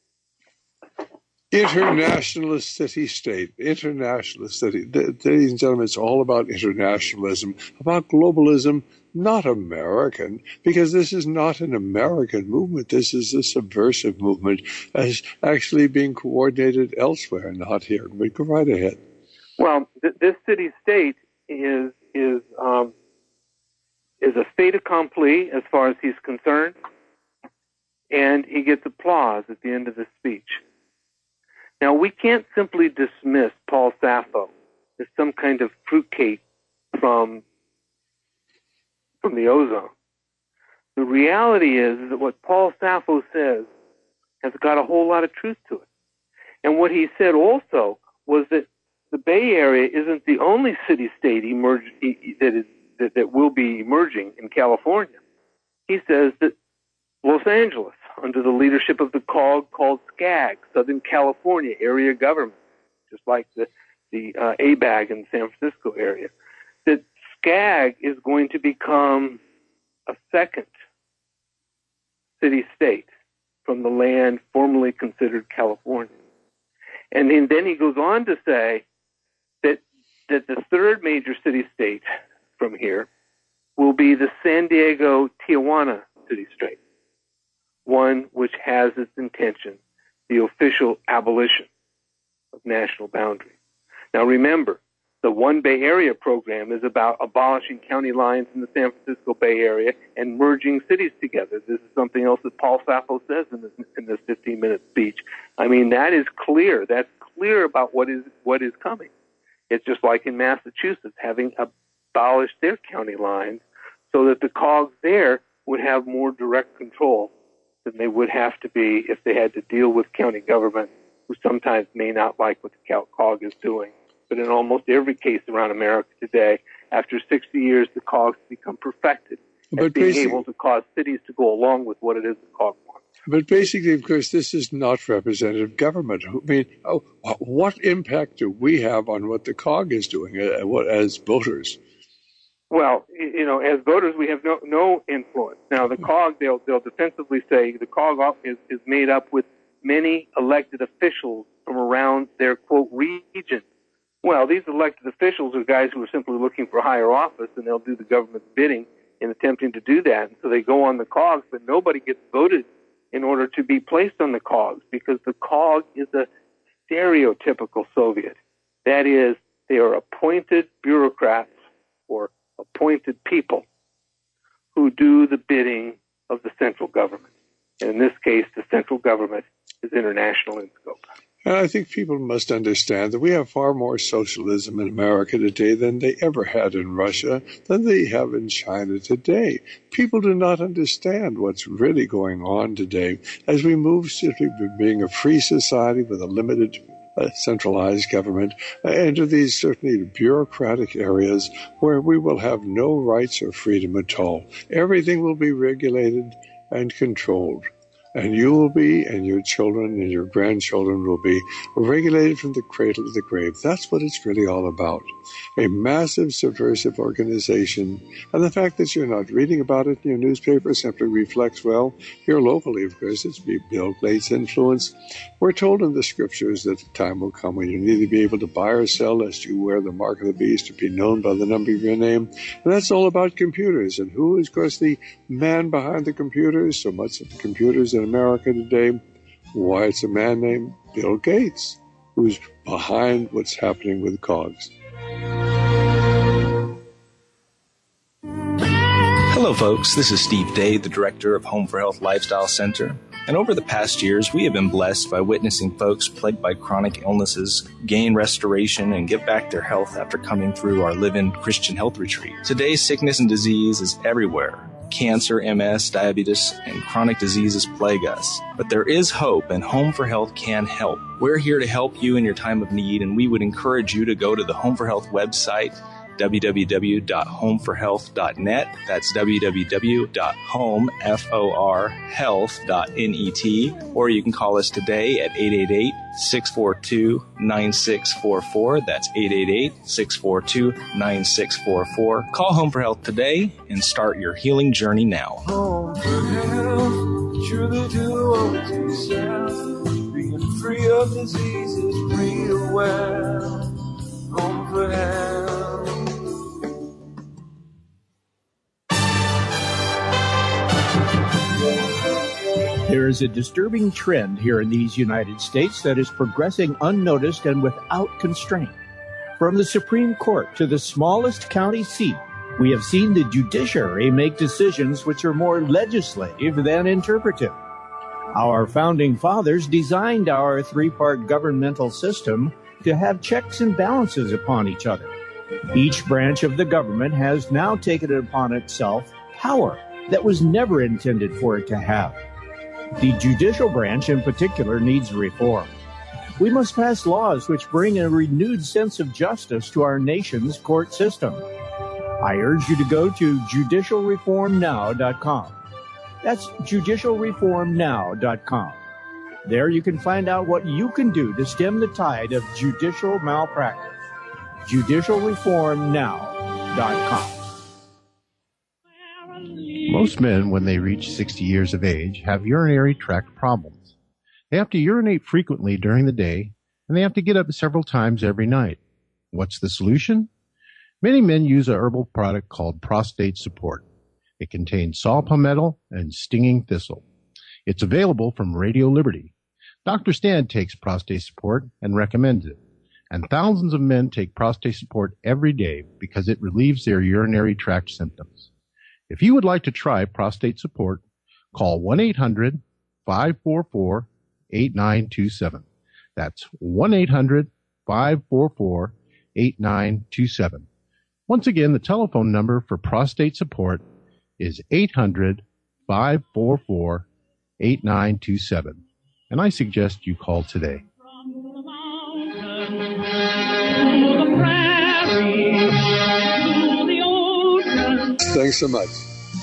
Internationalist city-state, internationalist city. Ladies and gentlemen, it's all about internationalism, about globalism, not American, because this is not an American movement. This is a subversive movement as actually being coordinated elsewhere, not here. But go right ahead. Well, th- this city-state is is um, is a fait accompli as far as he's concerned, and he gets applause at the end of the speech. Now, we can't simply dismiss Paul Sappho as some kind of fruitcake from, from the ozone. The reality is, is that what Paul Sappho says has got a whole lot of truth to it. And what he said also was that the Bay Area isn't the only city-state emerge, that, is, that, that will be emerging in California. He says that Los Angeles, under the leadership of the C O G called SCAG, Southern California Area Government, just like the, the uh, A B A G in the San Francisco area, that SCAG is going to become a second city-state from the land formerly considered California. And then, then he goes on to say that, that the third major city-state from here will be the San Diego-Tijuana city-state, one which has its intention the official abolition of national boundaries. Now remember, the One Bay Area program is about abolishing county lines in the San Francisco Bay Area and merging cities together. This is something else that Paul Sappho says in this, in this fifteen-minute speech. I mean, that is clear. That's clear about what is what is coming. It's just like in Massachusetts, having abolished their county lines so that the C O Gs there would have more direct control than they would have to be if they had to deal with county government, who sometimes may not like what the C O G is doing. But in almost every case around America today, after sixty years, the C O Gs become perfected at being able to cause cities to go along with what it is the C O G wants. But basically, of course, this is not representative government. I mean, oh, what impact do we have on what the C O G is doing uh, what, as voters? Well, you know, as voters, we have no no influence. Now, the C O G, they'll, they'll defensively say the C O G is, is made up with many elected officials from around their, quote, region. Well, these elected officials are guys who are simply looking for higher office, and they'll do the government's bidding in attempting to do that. And so they go on the C O Gs, but nobody gets voted in order to be placed on the C O Gs, because the C O G is a stereotypical Soviet. That is, they are appointed bureaucrats or appointed people who do the bidding of the central government. And in this case, the central government is international in scope. And I think people must understand that we have far more socialism in America today than they ever had in Russia, than they have in China today. People do not understand what's really going on today as we move simply from being a free society with a limited uh, centralized government uh, into these certainly bureaucratic areas where we will have no rights or freedom at all. Everything will be regulated and controlled. And you will be, and your children and your grandchildren will be regulated from the cradle to the grave. That's what it's really all about. A massive subversive organization. And the fact that you're not reading about it in your newspaper simply reflects, well, here locally, of course, it's Bill Gates' influence. We're told in the scriptures that the time will come when you'll neither be able to buy or sell lest you wear the mark of the beast or be known by the number of your name. And that's all about computers. And who is, of course, the man behind the computers? So much of the computers in America today, why, it's a man named Bill Gates. who's behind what's happening with COGS. Hello, folks. This is Steve Day, the director of Home for Health Lifestyle Center. And over the past years, we have been blessed by witnessing folks plagued by chronic illnesses gain restoration and get back their health after coming through our Live-In Christian Health Retreat. Today's sickness and disease is everywhere. Cancer, M S, diabetes, and chronic diseases plague us. But there is hope, and Home for Health can help. We're here to help you in your time of need, and we would encourage you to go to the Home for Health website, w w w dot home for health dot net. That's w w w dot home for health dot net. Or you can call us today at eight eight eight, six four two, nine six four four. That's eight eight eight, six four two, nine six four four. Call Home for Health today and start your healing journey now. Home for Health, truly do unto self, being free of diseases, real well. Home for Health. There is a disturbing trend here in these United States that is progressing unnoticed and without constraint. From the Supreme Court to the smallest county seat, we have seen the judiciary make decisions which are more legislative than interpretive. Our founding fathers designed our three-part governmental system to have checks and balances upon each other. Each branch of the government has now taken it upon itself power that was never intended for it to have. The judicial branch in particular needs reform. We must pass laws which bring a renewed sense of justice to our nation's court system. I urge you to go to judicial reform now dot com. That's judicial reform now dot com. There you can find out what you can do to stem the tide of judicial malpractice. judicial reform now dot com. Most men, when they reach sixty years of age, have urinary tract problems. They have to urinate frequently during the day, and they have to get up several times every night. What's the solution? Many men use a herbal product called Prostate Support. It contains saw palmetto and stinging thistle. It's available from Radio Liberty. Doctor Stan takes Prostate Support and recommends it. And thousands of men take Prostate Support every day because it relieves their urinary tract symptoms. If you would like to try Prostate Support, call one eight hundred, five four four, eight nine two seven. That's one eight hundred, five four four, eight nine two seven. Once again, the telephone number for Prostate Support is eight hundred, five four four, eight nine two seven. And I suggest you call today. Thanks so much.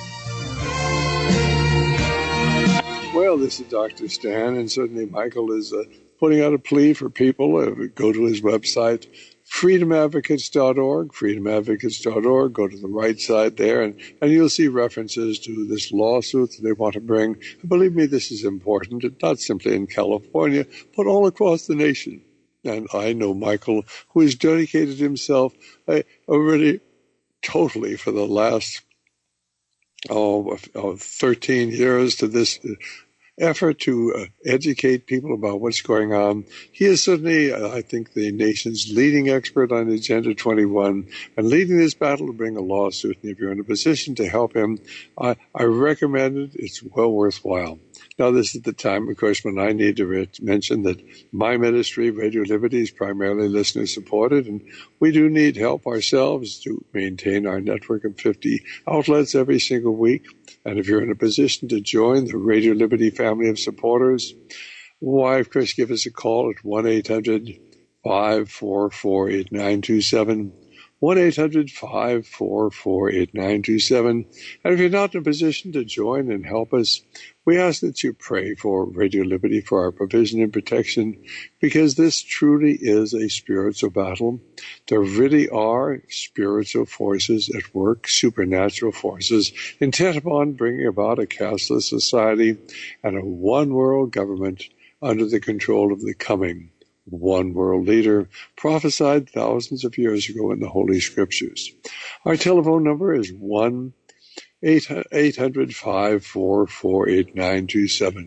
Well, this is Doctor Stan, and certainly Michael is uh, putting out a plea for people. Uh, go to his website, freedom advocates dot org, freedom advocates dot org. Go to the right side there, and, and you'll see references to this lawsuit that they want to bring. And believe me, this is important, not simply in California, but all across the nation. And I know Michael, who has dedicated himself uh, already totally for the last oh, oh, thirteen years to this effort to uh, educate people about what's going on. He is certainly, uh, I think, the nation's leading expert on Agenda twenty-one and leading this battle to bring a lawsuit. And if you're in a position to help him, I, I recommend it. It's well worthwhile. Now, this is the time, of course, when I need to re- mention that my ministry, Radio Liberty, is primarily listener-supported, and we do need help ourselves to maintain our network of fifty outlets every single week. And if you're in a position to join the Radio Liberty family of supporters, why, of course, give us a call at one eight hundred, five four four, eight nine two seven. one eight hundred, five four four, eight nine two seven. And if you're not in a position to join and help us, we ask that you pray for Radio Liberty, for our provision and protection, because this truly is a spiritual battle. There really are spiritual forces at work, supernatural forces, intent upon bringing about a casteless society and a one-world government under the control of the coming one world leader, prophesied thousands of years ago in the Holy Scriptures. Our telephone number is one eight hundred, five four four, eight nine two seven.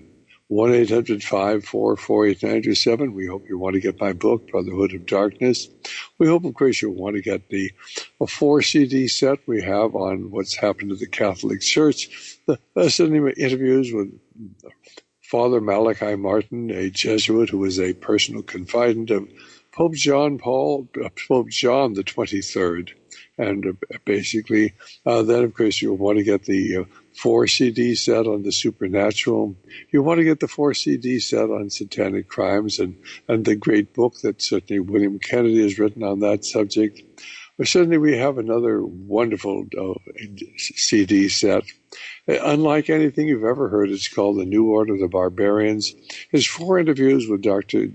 one eight hundred five four four eight nine two seven. We hope you want to get my book, Brotherhood of Darkness. We hope, of course, you'll want to get the a four C D set we have on what's happened to the Catholic Church. The listening interviews with Father Malachi Martin, a Jesuit who was a personal confidant of Pope John Paul, uh, Pope John the twenty-third. And uh, basically, uh, then, of course, you'll want to get the uh, four C D set on the supernatural. You want to get the four C D set on satanic crimes and, and the great book that certainly William Kennedy has written on that subject. But certainly we have another wonderful uh, C D set. Unlike anything you've ever heard, it's called The New Order of the Barbarians. It's four interviews with Doctor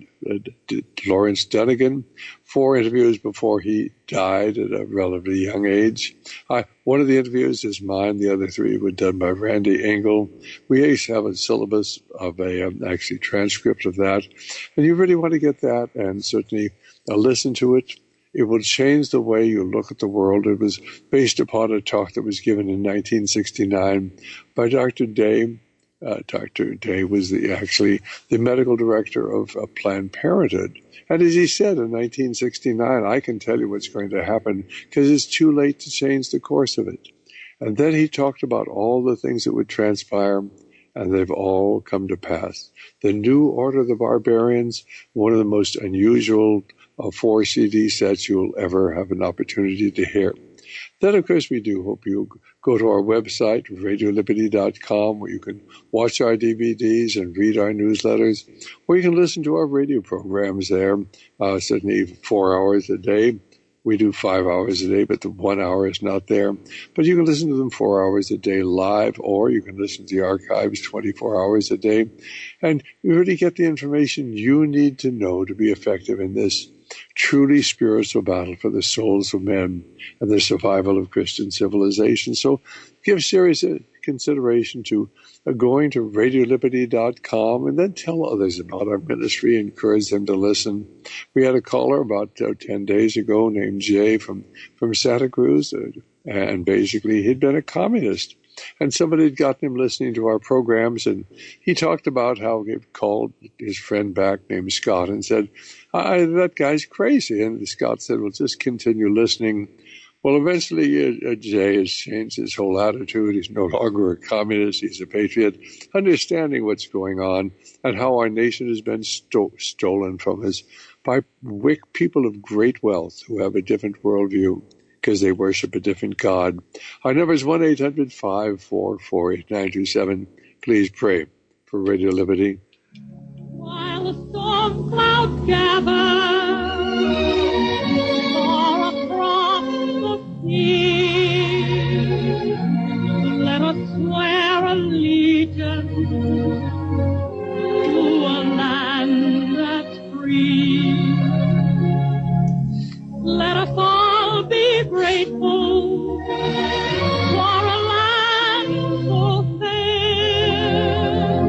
Lawrence Dunnigan, four interviews before he died at a relatively young age. Uh, one of the interviews is mine. The other three were done by Randy Engel. We each have a syllabus of a um, actually transcript of that. And you really want to get that and certainly uh, listen to it. It will change the way you look at the world. It was based upon a talk that was given in nineteen sixty-nine by Doctor Day. Uh, Doctor Day was the, actually the medical director of uh, Planned Parenthood. And as he said in nineteen sixty-nine, I can tell you what's going to happen because it's too late to change the course of it. And then he talked about all the things that would transpire, and they've all come to pass. The New Order of the Barbarians, one of the most unusual of four C D sets you'll ever have an opportunity to hear. Then, of course, we do hope you go to our website, radio liberty dot com, where you can watch our D V Ds and read our newsletters, or you can listen to our radio programs there, uh, certainly four hours a day. We do five hours a day, but the one hour is not there. But you can listen to them four hours a day live, or you can listen to the archives twenty-four hours a day. And you really get the information you need to know to be effective in this truly spiritual battle for the souls of men and the survival of Christian civilization. So give serious consideration to uh, going to radio liberty dot com and then tell others about our ministry, encourage them to listen. We had a caller about uh, ten days ago named Jay from, from Santa Cruz, uh, and basically he'd been a communist. And somebody had gotten him listening to our programs, and he talked about how he called his friend back named Scott and said, I, that guy's crazy. And Scott said, well, just continue listening. Well, eventually uh, Jay has changed his whole attitude. He's no longer a communist. He's a patriot, understanding what's going on and how our nation has been sto- stolen from us by wicked people of great wealth who have a different worldview, because they worship a different God. Our number is one eight hundred five four four eight nine two seven. Please pray for Radio Liberty. While the storm clouds gather far across the sea, let us swear allegiance to a land that's free. Let us all be grateful for a land so fair,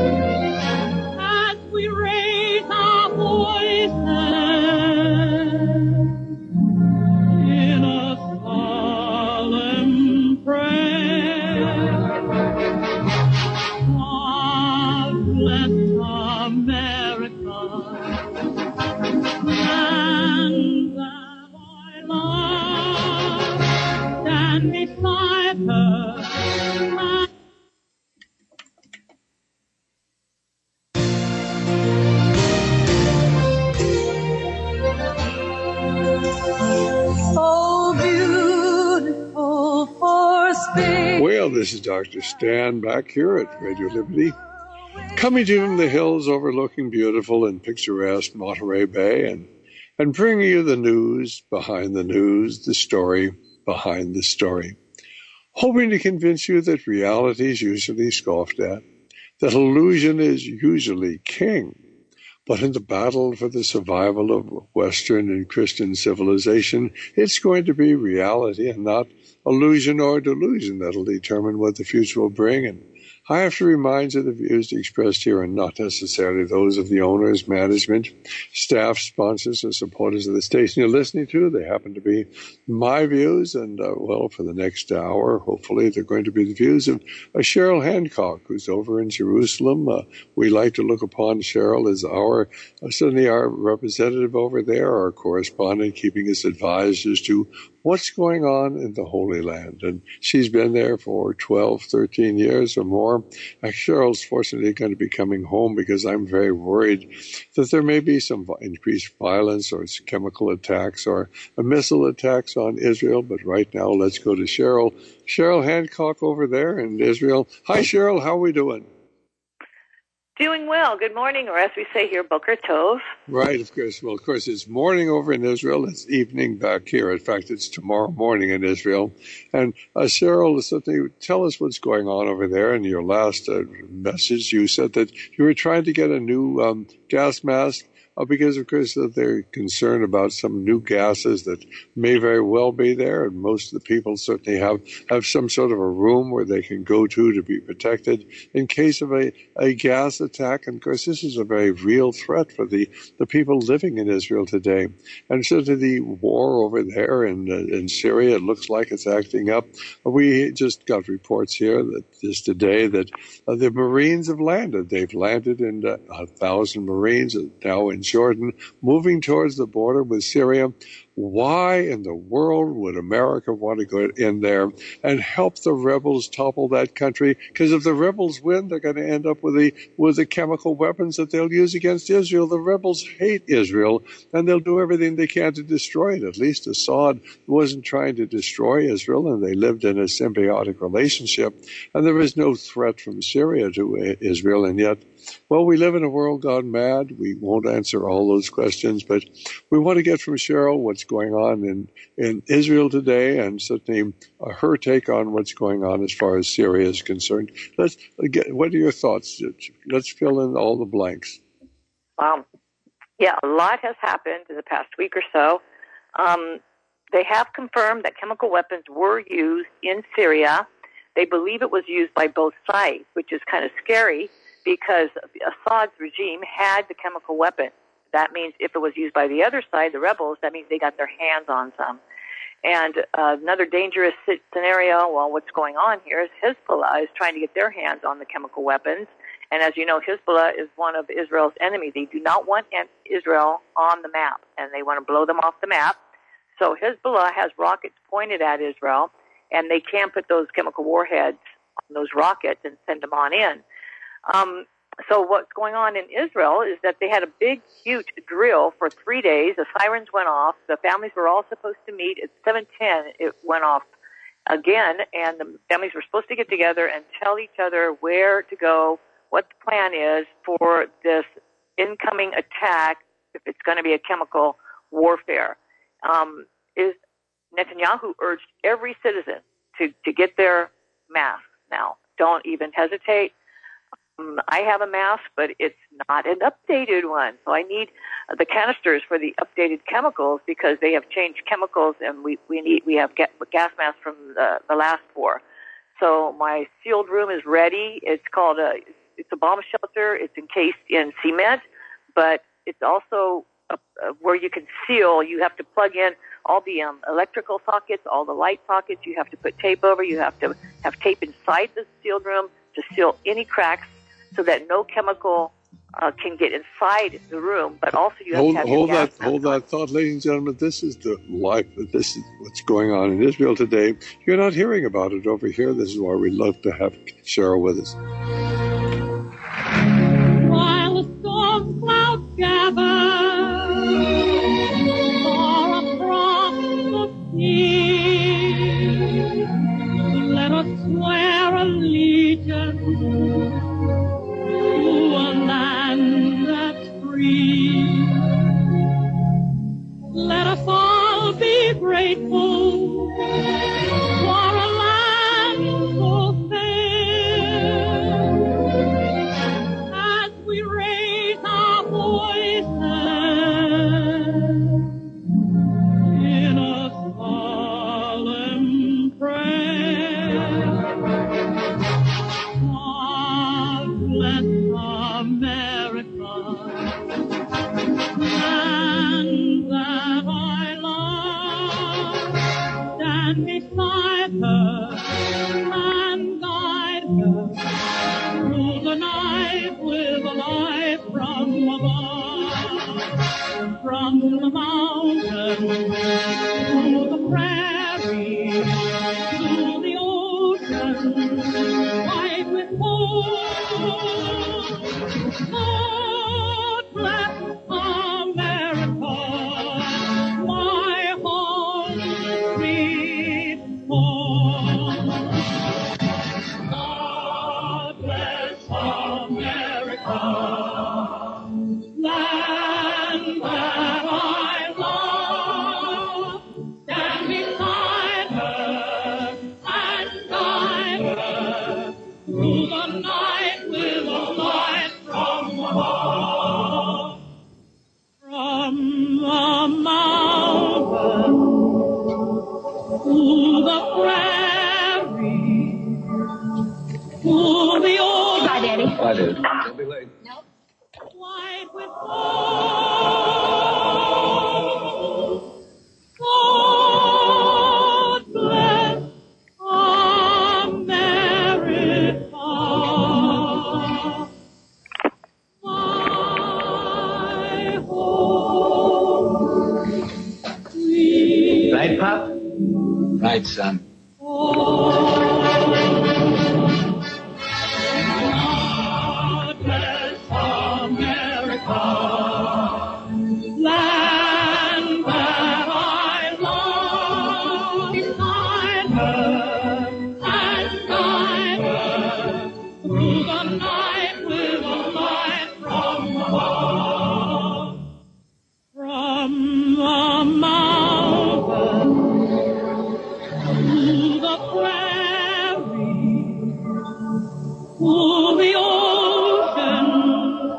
as we raise our voices in a solemn prayer. God bless America and stand beside her. Oh, beautiful for space. Well, this is Doctor Stan back here at Radio Liberty, coming to you from the hills overlooking beautiful and picturesque Monterey Bay, and and bringing you the news behind the news, the story behind the story, hoping to convince you that reality is usually scoffed at, that illusion is usually king, but in the battle for the survival of Western and Christian civilization, it's going to be reality and not illusion or delusion that'll determine what the future will bring and I have to remind you the views expressed here are not necessarily those of the owners, management, staff, sponsors, or supporters of the station you're listening to. They happen to be my views, and, uh, well, for the next hour, hopefully, they're going to be the views of uh, Cheryl Hancock, who's over in Jerusalem. Uh, we like to look upon Cheryl as our, uh, certainly our representative over there, our correspondent, keeping us advised as to what's going on in the Holy Land. And she's been there for twelve, thirteen years or more. Uh, Cheryl's fortunately going to be coming home because I'm very worried that there may be some increased violence or chemical attacks or missile attacks on Israel. But right now, let's go to Cheryl. Cheryl Hancock over there in Israel. Hi, Cheryl. How are we doing? Doing well. Good morning, or as we say here, Boker Tov. Right, of course. Well, of course, it's morning over in Israel. It's evening back here. In fact, it's tomorrow morning in Israel. And uh, Cheryl, something, tell us what's going on over there. In your last uh, message, you said that you were trying to get a new um, gas mask. Uh, because, of course, uh, they're concerned about some new gases that may very well be there, and most of the people certainly have, have some sort of a room where they can go to to be protected in case of a, a gas attack. And, of course, this is a very real threat for the, the people living in Israel today. And so to the war over there in, uh, in Syria, it looks like it's acting up. We just got reports here that just today that uh, the Marines have landed. They've landed in uh, a thousand Marines now in Jordan, moving towards the border with Syria. Why in the world would America want to go in there and help the rebels topple that country? Because if the rebels win, they're going to end up with the with the chemical weapons that they'll use against Israel. The rebels hate Israel, and they'll do everything they can to destroy it. At least Assad wasn't trying to destroy Israel, and they lived in a symbiotic relationship. And there is no threat from Syria to Israel, and yet, well, we live in a world gone mad. We won't answer all those questions, but we want to get from Cheryl what's going on in, in Israel today, and certainly uh, her take on what's going on as far as Syria is concerned. Let's get, what are your thoughts? Let's fill in all the blanks. Um, yeah, a lot has happened in the past week or so. Um, they have confirmed that chemical weapons were used in Syria. They believe it was used by both sides, which is kind of scary, because Assad's regime had the chemical weapon. That means if it was used by the other side, the rebels, that means they got their hands on some. And uh, another dangerous scenario, well, what's going on here is Hezbollah is trying to get their hands on the chemical weapons. And as you know, Hezbollah is one of Israel's enemies. They do not want Israel on the map, and they want to blow them off the map. So Hezbollah has rockets pointed at Israel, and they can put those chemical warheads on those rockets and send them on in. Um, so what's going on in Israel is that they had a big, huge drill for three days. The sirens went off. The families were all supposed to meet at seven ten. It went off again, and the families were supposed to get together and tell each other where to go, what the plan is for this incoming attack, if it's going to be a chemical warfare. Um, is Netanyahu urged every citizen to, to get their masks now. Don't even hesitate. Um, I have a mask, but it's not an updated one. So I need uh, the canisters for the updated chemicals because they have changed chemicals, and we, we need we have ga- gas masks from the, the last war. So my sealed room is ready. It's called a it's a bomb shelter. It's encased in cement, but it's also a, a, where you can seal. You have to plug in all the um, electrical sockets, all the light sockets. You have to put tape over. You have to have tape inside the sealed room to seal any cracks, so that no chemical uh, can get inside the room, but also you have hold, to have hold your gas that hold that thought, ladies and gentlemen. This is the life. This is what's going on in Israel today. You're not hearing about it over here. This is why we love to have Cheryl with us. While the storm clouds gather far across the sea, let us swear allegiance to a land that's free. Let us all be grateful for a land so fair. bless America, land that I love. Stand beside her and guide her through the night with a light from above, from the mountain to the prairie to the ocean, white with gold. God bless America, my home, sweet home. God bless America, land that I love. Stand beside her and guide her through the night with a light from above. From the mountain to the prairie to the ocean. Bye, Daddy. Bye, Dad. Don't be late. White with gold. God bless America. My home, sweet Right, Pop? Right, son. God bless America, land that I love. Beside her and guide her through the night with a light from above. From the mountain to the prairie to the ocean.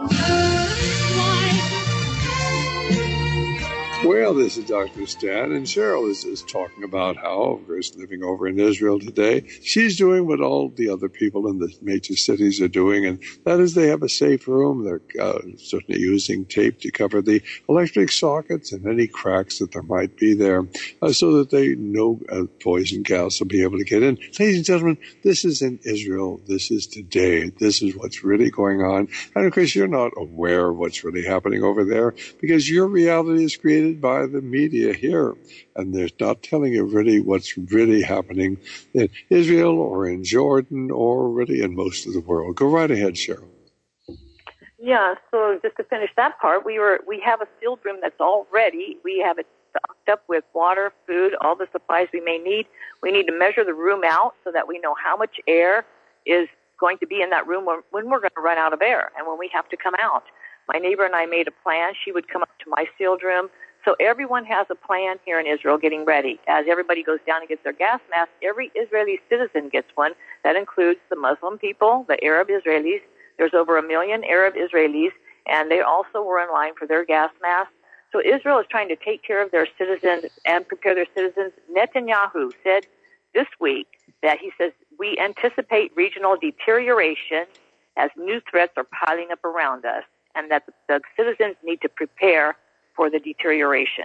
Well, this is Doctor Stan, and Cheryl is just talking about how, of course, living over in Israel today, she's doing what all the other people in the major cities are doing, and that is they have a safe room. They're uh, certainly using tape to cover the electric sockets and any cracks that there might be there, uh, so that they no uh, poison gas will be able to get in. Ladies and gentlemen, this is in Israel. This is today. This is what's really going on. And, of course, you're not aware of what's really happening over there because your reality is created by the media here, and they're not telling you really what's really happening in Israel or in Jordan or really in most of the world. Go right ahead, Cheryl. Yeah, so just to finish that part, we were we have a sealed room that's all ready. We have it stocked up with water, food, all the supplies we may need. We need to measure the room out so that we know how much air is going to be in that room when, when we're going to run out of air and when we have to come out. My neighbor and I made a plan. She would come up to my sealed room. So everyone has a plan here in Israel getting ready. As everybody goes down and gets their gas mask, every Israeli citizen gets one. That includes the Muslim people, the Arab Israelis. There's over a million Arab Israelis, and they also were in line for their gas mask. So Israel is trying to take care of their citizens and prepare their citizens. Netanyahu said this week that he says, we anticipate regional deterioration as new threats are piling up around us, and that the citizens need to prepare for the deterioration.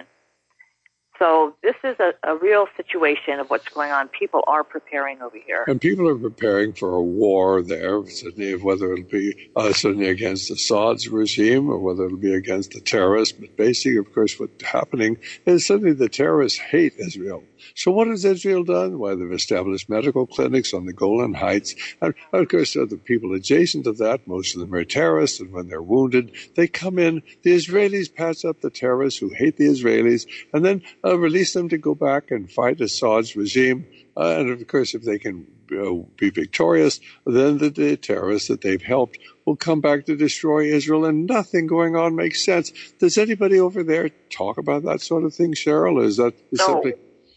So this is a, a real situation of what's going on. People are preparing over here. And people are preparing for a war there, certainly whether it'll be uh, certainly against Assad's regime or whether it'll be against the terrorists. But basically, of course, what's happening is suddenly the terrorists hate Israel. So what has Israel done? Well, they've established medical clinics on the Golan Heights. And, of course, the people adjacent to that, most of them are terrorists, and when they're wounded, they come in. The Israelis patch up the terrorists who hate the Israelis, and then uh, release them to go back and fight Assad's regime. Uh, and, of course, if they can uh, be victorious, then the, the terrorists that they've helped will come back to destroy Israel, and nothing going on makes sense. Does anybody over there talk about that sort of thing, Cheryl? Is that is no. something...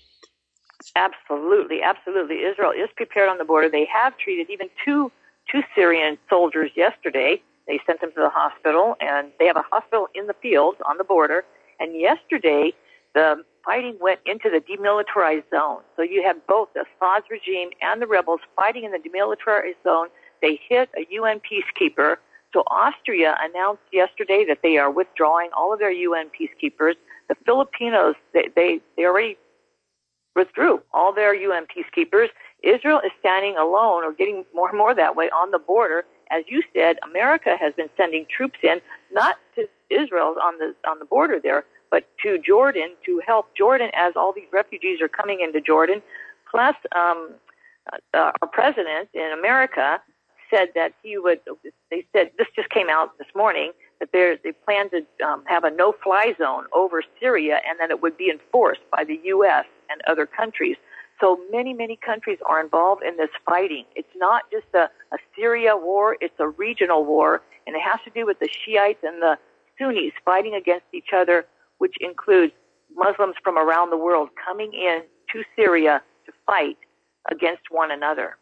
Absolutely, absolutely. Israel is prepared on the border. They have treated even two two Syrian soldiers yesterday. They sent them to the hospital, and they have a hospital in the field on the border. And yesterday, the fighting went into the demilitarized zone. So you had both the Assad's regime and the rebels fighting in the demilitarized zone. they hit a U N peacekeeper. So Austria announced yesterday that they are withdrawing all of their U N peacekeepers. The Filipinos, they, they, they already withdrew all their U N peacekeepers. Israel is standing alone, or getting more and more that way, on the border. As you said, America has been sending troops in, not to Israel on the on the border there, but to Jordan to help Jordan as all these refugees are coming into Jordan. Plus, um, uh, our president in America said that he would. They said this just came out this morning that they they plan to um, have a no-fly zone over Syria, and that it would be enforced by the U S and other countries. So many, many countries are involved in this fighting. It's not just a, a Syria war, it's a regional war, and it has to do with the Shiites and the Sunnis fighting against each other, which includes Muslims from around the world coming in to Syria to fight against one another.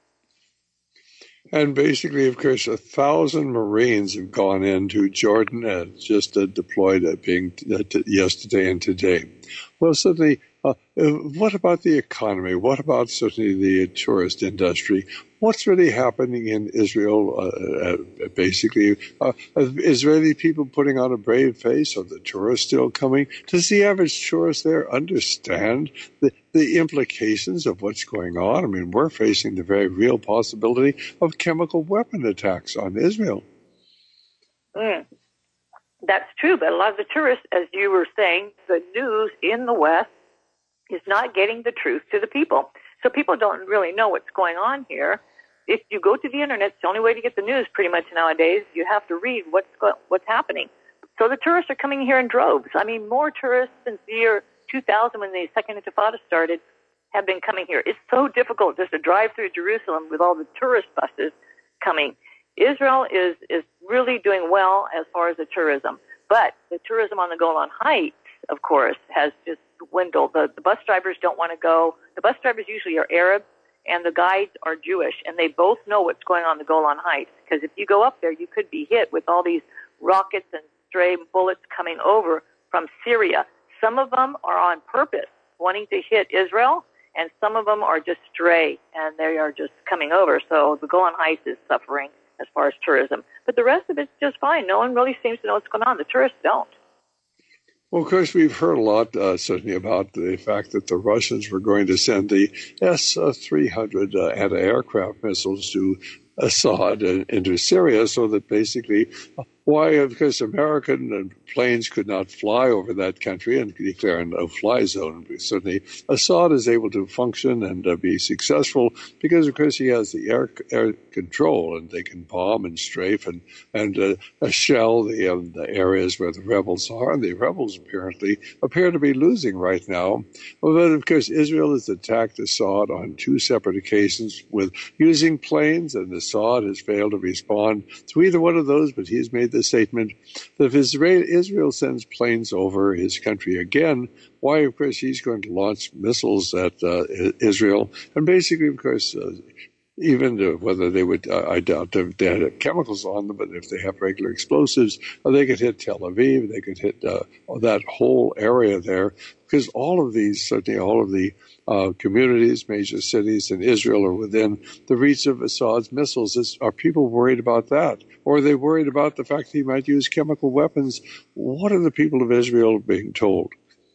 And basically, of course, a thousand Marines have gone into Jordan and just uh, deployed uh, being uh, t- yesterday and today. Well, certainly, uh, uh, what about the economy? What about certainly the tourist industry? What's really happening in Israel? Uh, uh, basically, uh, Israeli people putting on a brave face? Are the tourists still coming? Does the average tourist there understand the, the implications of what's going on? I mean, we're facing the very real possibility of chemical weapon attacks on Israel. Mm. That's true, but a lot of the tourists, as you were saying, the news in the West is not getting the truth to the people. So people don't really know what's going on here. If you go to the internet, it's the only way to get the news pretty much nowadays. You have to read what's go- what's happening. So the tourists are coming here in droves. I mean, more tourists since the year two thousand, when the Second Intifada started, have been coming here. It's so difficult just to drive through Jerusalem with all the tourist buses coming. Israel is, is really doing well as far as the tourism. But the tourism on the Golan Heights, of course, has just dwindled. The, the bus drivers don't want to go. The bus drivers usually are Arab, and the guides are Jewish, and they both know what's going on in the Golan Heights. Because if you go up there, you could be hit with all these rockets and stray bullets coming over from Syria. Some of them are on purpose, wanting to hit Israel, and some of them are just stray, and they are just coming over. So the Golan Heights is suffering as far as tourism. But the rest of it's just fine. No one really seems to know what's going on. The tourists don't. Well, of course, we've heard a lot, uh, certainly, about the fact that the Russians were going to send the S three hundred uh, anti-aircraft missiles to Assad and into Syria, so that basically, why? Because American planes could not fly over that country and declare a no-fly zone. Certainly, Assad is able to function and uh, be successful because, of course, he has the air air control, and they can bomb and strafe and and uh, shell the um, the areas where the rebels are. And the rebels apparently appear to be losing right now. Well, but of course, Israel has attacked Assad on two separate occasions with using planes, and Assad has failed to respond to either one of those. But he's made the statement that if Israel, Israel sends planes over his country again, why, of course, he's going to launch missiles at uh, Israel. And basically, of course, uh, even to whether they would, uh, I doubt if they had chemicals on them, but if they have regular explosives, uh, they could hit Tel Aviv, they could hit uh, that whole area there, because all of these, certainly all of the uh, communities, major cities in Israel are within the reach of Assad's missiles. Is, are people worried about that? Or are they worried about the fact that he might use chemical weapons? What are the people of Israel being told?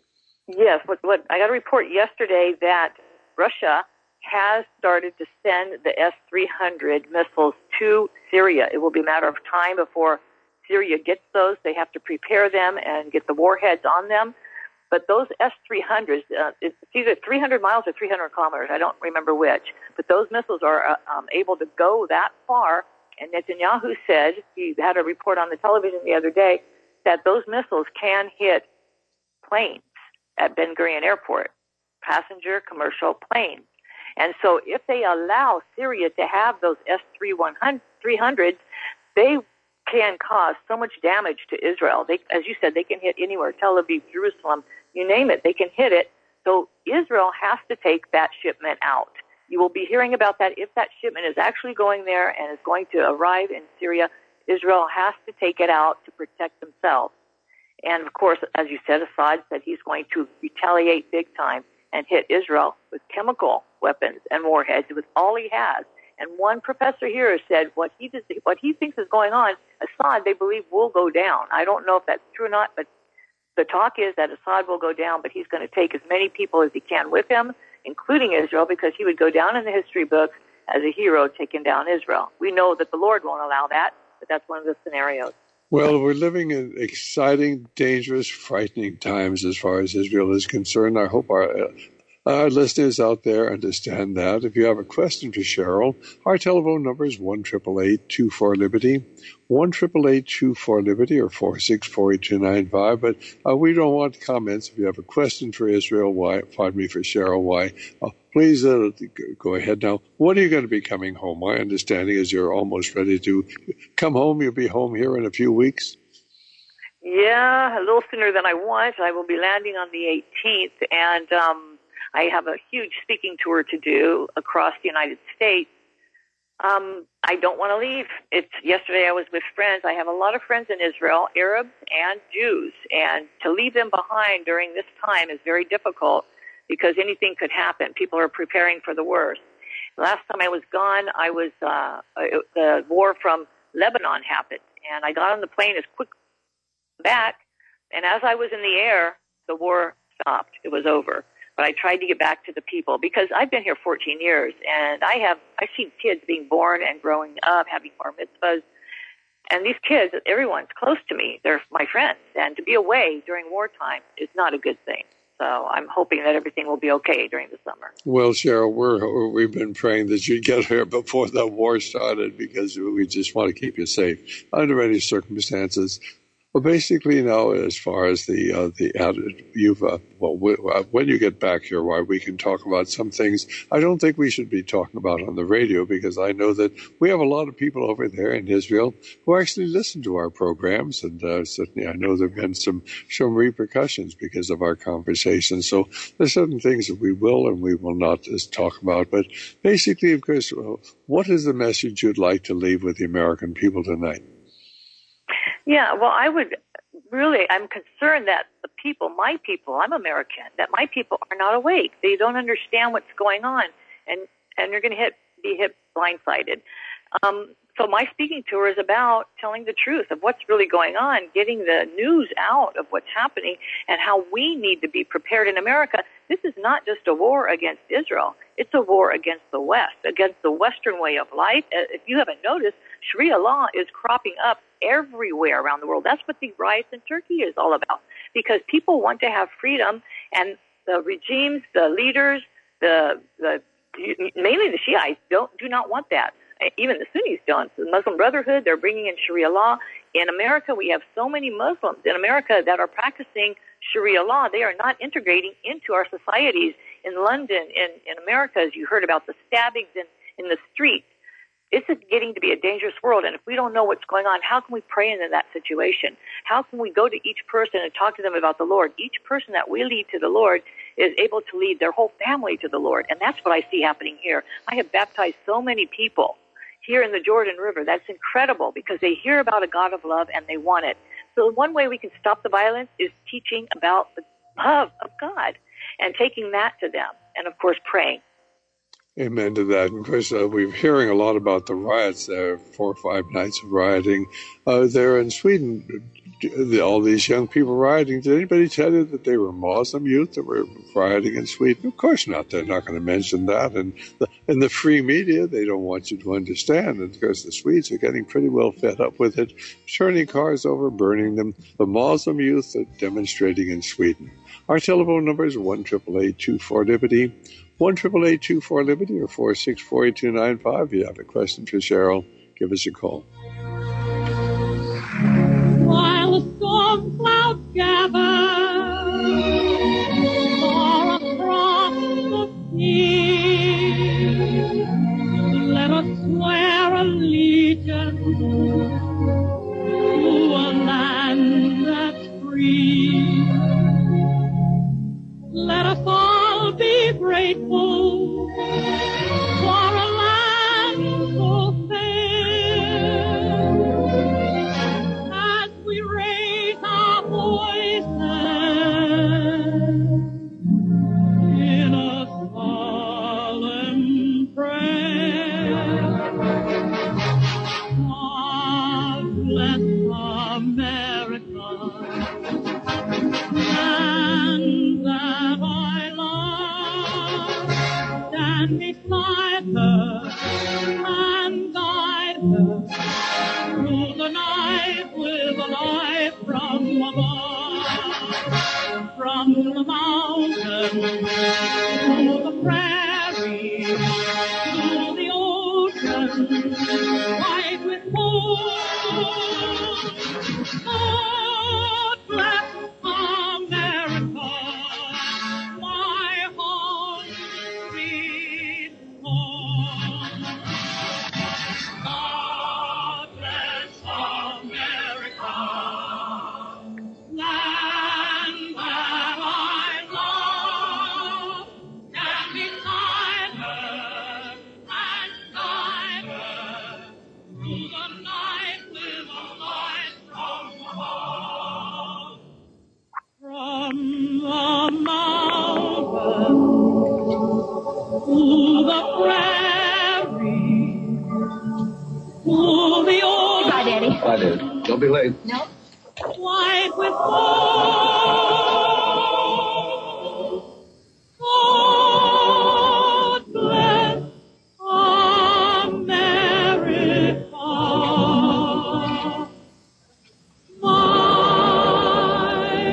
Yes, what, what I got a report yesterday that Russia has started to send the S three hundred missiles to Syria. It will be a matter of time before Syria gets those. They have to prepare them and get the warheads on them. But those S three hundreds, uh, it's either three hundred miles or three hundred kilometers. I don't remember which. But those missiles are uh, um, able to go that far. And Netanyahu said, he had a report on the television the other day, that those missiles can hit planes at Ben Gurion Airport, passenger commercial planes. And so if they allow Syria to have those S three hundreds, they can cause so much damage to Israel. They, as you said, they can hit anywhere, Tel Aviv, Jerusalem, you name it, they can hit it. So Israel has to take that shipment out. You will be hearing about that. If that shipment is actually going there and is going to arrive in Syria, Israel has to take it out to protect themselves. And, of course, as you said, Assad said he's going to retaliate big time and hit Israel with chemical weapons and warheads with all he has. And one professor here has said what he does, what he thinks is going on, Assad, they believe, will go down. I don't know if that's true or not, but the talk is that Assad will go down, but he's going to take as many people as he can with him, including Israel, because he would go down in the history books as a hero taking down Israel. We know that the Lord won't allow that, but that's one of the scenarios. Well, we're living in exciting, dangerous, frightening times as far as Israel is concerned. I hope our uh, Our listeners out there understand that. If you have a question for Cheryl, our telephone number is one eight eight eight, two four, Liberty, one eight eight eight, two four, Liberty, or four six four, eight two nine five. But uh, we don't want comments. If you have a question for Israel, why, pardon me, for Cheryl, why, uh, please uh, go ahead now. When are you going to be coming home? My understanding is you're almost ready to come home. You'll be home here in a few weeks. Yeah, a little sooner than I want. I will be landing on the eighteenth, and um, I have a huge speaking tour to do across the United States. Um, I don't want to leave. It's yesterday I was with friends. I have a lot of friends in Israel, Arabs and Jews, and to leave them behind during this time is very difficult because anything could happen. People are preparing for the worst. Last time I was gone, I was uh, the war from Lebanon happened, and I got on the plane as quick back, and as I was in the air, the war stopped. It was over. But I tried to get back to the people because I've been here fourteen years, and I have I've seen kids being born and growing up, having bar mitzvahs, and these kids, everyone's close to me. They're my friends, and to be away during wartime is not a good thing. So I'm hoping that everything will be okay during the summer. Well, Cheryl, we're, we've been praying that you'd get here before the war started because we just want to keep you safe under any circumstances. Well, basically, now, as far as the uh, the you've uh, well, w- when you get back here, why we can talk about some things I don't think we should be talking about on the radio because I know that we have a lot of people over there in Israel who actually listen to our programs, and uh, certainly I know there've been some some repercussions because of our conversation. So there's certain things that we will and we will not just talk about. But basically, of course, well, what is the message you'd like to leave with the American people tonight? Yeah, well, I would really, I'm concerned that the people, my people, I'm American, that my people are not awake. They don't understand what's going on, and, and you're going to hit, be hit blindsided. Um, so my speaking tour is about telling the truth of what's really going on, getting the news out of what's happening, and how we need to be prepared in America. This is not just a war against Israel. It's a war against the West, against the Western way of life. If you haven't noticed, Sharia law is cropping up everywhere around the world. That's what the riots in Turkey is all about, because people want to have freedom, and the regimes, the leaders, the, the mainly the Shiites don't do not want that. Even the Sunnis don't. The Muslim Brotherhood, they're bringing in Sharia law. In America, we have so many Muslims in America that are practicing Sharia law. They are not integrating into our societies. In London, in, in America, as you heard about the stabbings in, in the streets, this is getting to be a dangerous world, and if we don't know what's going on, how can we pray into that situation? How can we go to each person and talk to them about the Lord? Each person that we lead to the Lord is able to lead their whole family to the Lord, and that's what I see happening here. I have baptized so many people here in the Jordan River. That's incredible because they hear about a God of love and they want it. So one way we can stop the violence is teaching about the love of God and taking that to them, and of course praying. Amen to that. And of course, uh, we're hearing a lot about the riots there, four or five nights of rioting uh, there in Sweden. All these young people rioting. Did anybody tell you that they were Muslim youth that were rioting in Sweden? Of course not. They're not going to mention that. And the, in the free media, they don't want you to understand. And of course, the Swedes are getting pretty well fed up with it, turning cars over, burning them. The Muslim youth are demonstrating in Sweden. Our telephone number is one eight eight eight, two four, Liberty. one eight eight eight, two four, Liberty or four six four, eight two nine five. If you have a question for Cheryl, give us a call. While the storm clouds gather far across the sea, let us swear allegiance to a land that's free. Let us all be grateful for a land so fair, as we raise our voices in a solemn prayer. bless America, and that I love. Stand beside her and guide her through the night with a light from above, from the mountain to the prairie to the ocean, white with gold. God bless America, my home, sweet home. God bless America, land that I love. Stand beside her and guide her through the night with a light from above. From the mountain to the prairie to the old. Bye, Daddy. Bye, Dad. Don't be late. No. White with gold. God bless America, my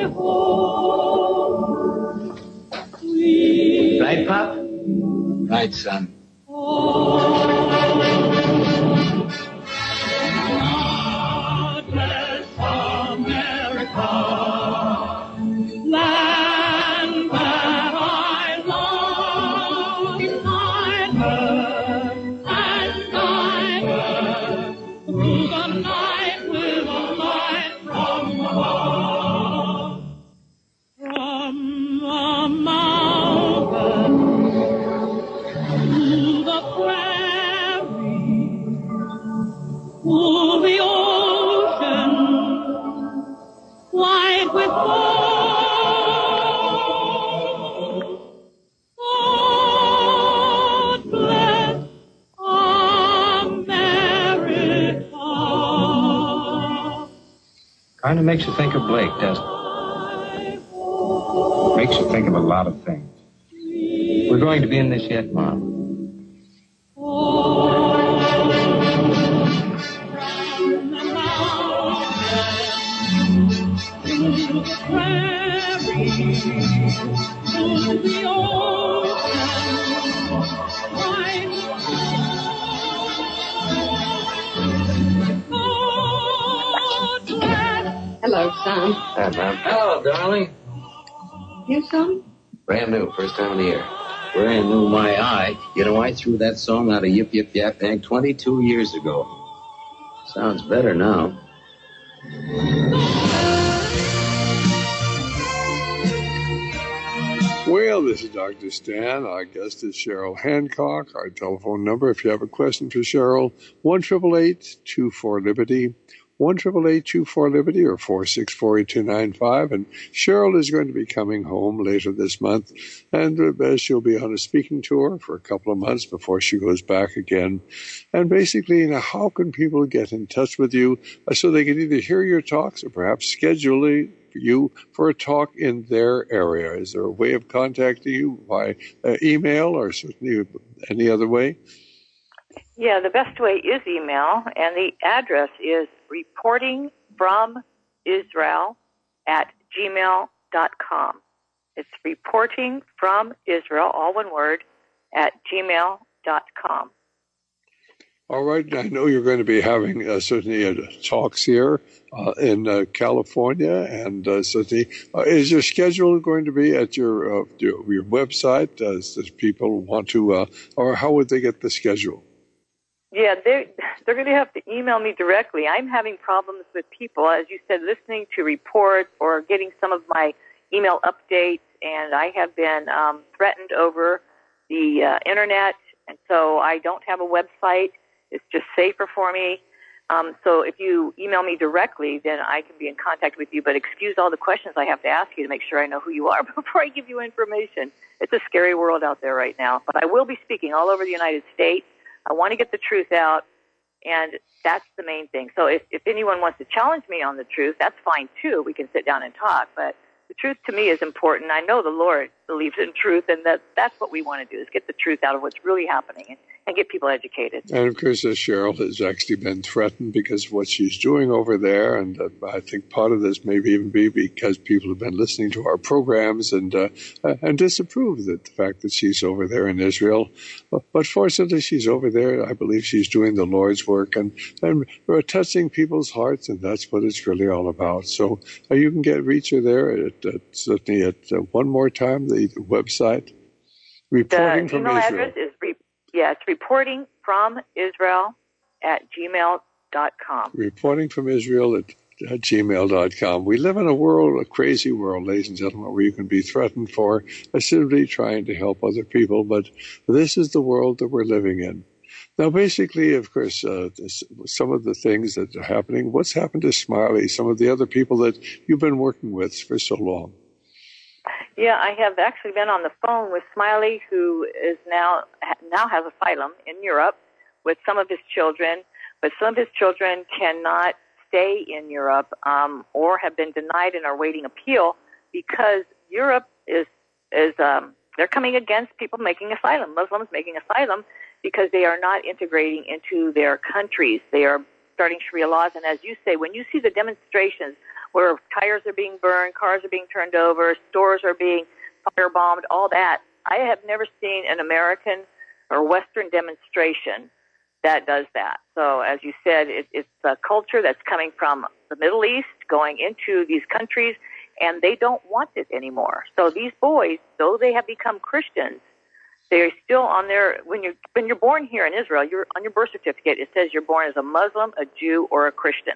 home, sweet Right, Pop? Right, son. God bless America, land that I love. Beside her and guide her through the night with a light from above. From the mountain to the prairie to the ocean, white with gold. God bless America. Kind of makes you think of Blake, doesn't it? Makes you think of a lot of things. We're going to be in this yet, Mom. Hello, son. Hi, Mom. Hello, darling. You, son? Brand new, first time of the year. Brand new, my eye. You know, I threw that song out of Yip Yip Yap Bang twenty-two years ago. Sounds better now. Well, this is Doctor Stan. Our guest is Cheryl Hancock. Our telephone number, if you have a question for Cheryl, one eight eight eight, two four, Liberty. one eight eight eight, two four, Liberty or four six four, eight two nine five. And Cheryl is going to be coming home later this month, and uh, she'll be on a speaking tour for a couple of months before she goes back again. And basically, you know, how can people get in touch with you uh, so they can either hear your talks or perhaps schedule a, you for a talk in their area? Is there a way of contacting you by uh, email or certainly any other way? Yeah, the best way is email, and the address is reporting from Israel at gmail dot com. It's reporting from Israel, all one word, at gmail dot com. All right. I know you're going to be having uh, certainly uh, talks here uh, in uh, California, and uh, certainly, uh, is your schedule going to be at your uh, your, your website? Does people want to, uh, or how would they get the schedule? Yeah, they're, they're going to have to email me directly. I'm having problems with people, as you said, listening to reports or getting some of my email updates, and I have been um, threatened over the uh, Internet, and so I don't have a website. It's just safer for me. Um, so if you email me directly, then I can be in contact with you, but excuse all the questions I have to ask you to make sure I know who you are before I give you information. It's a scary world out there right now, but I will be speaking all over the United States. I want to get the truth out, And that's the main thing. So if, if anyone wants to challenge me on the truth, that's fine too. We can sit down and talk. But the truth to me is important. I know the Lord believes in truth, and that that's what we want to do, is get the truth out of what's really happening and, and get people educated. And, of course, uh, Cheryl has actually been threatened because of what she's doing over there. And uh, I think part of this may even be because people have been listening to our programs and uh, and disapprove that the fact that she's over there in Israel. But fortunately, she's over there. I believe she's doing the Lord's work and, and uh, touching people's hearts, and that's what it's really all about. So uh, you can get reach her there at, at certainly at uh, one more time, the website. Reporting the from email Israel. address is re- yeah, it's reporting from Israel at gmail dot com. Reporting from Israel at, at gmail dot com. We live in a world, a crazy world, ladies and gentlemen, where you can be threatened for simply trying to help other people, but this is the world that we're living in. Now, basically, of course, uh, this, some of the things that are happening, what's happened to Smiley, some of the other people that you've been working with for so long? Yeah, I have actually been on the phone with Smiley, who is now now has asylum in Europe with some of his children, but some of his children cannot stay in Europe um, or have been denied and are waiting appeal because Europe is is um, they're coming against people making asylum, Muslims making asylum, because they are not integrating into their countries. They are starting Sharia laws, and as you say, when you see the demonstrations where tires are being burned, cars are being turned over, stores are being firebombed, all that. I have never seen an American or Western demonstration that does that. So as you said, it, it's a culture that's coming from the Middle East, going into these countries, and they don't want it anymore. So these boys, though they have become Christians, they're still on their, when you're, when you're born here in Israel, you're on your birth certificate, it says you're born as a Muslim, a Jew, or a Christian.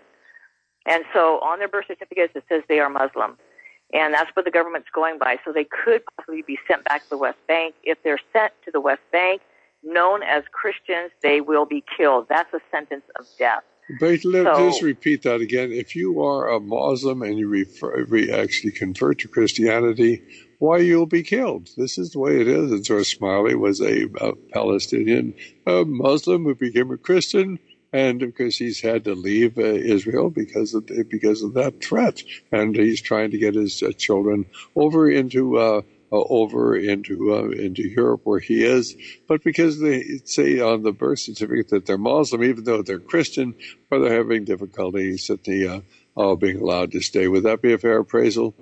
And so on their birth certificates, it says they are Muslim. And that's what the government's going by. So they could possibly be sent back to the West Bank. If they're sent to the West Bank, known as Christians, they will be killed. That's a sentence of death. But let So- just repeat that again. If you are a Muslim and you refer, re, actually convert to Christianity, why you'll be killed. This is the way it is. And so Smiley was a, a Palestinian a Muslim who became a Christian. And of course, he's had to leave uh, Israel because of because of that threat, and he's trying to get his uh, children over into uh, uh, over into uh, into Europe where he is. But because they say on the birth certificate that they're Muslim, even though they're Christian, or they're having difficulty certainly uh, uh, being allowed to stay. Would that be a fair appraisal?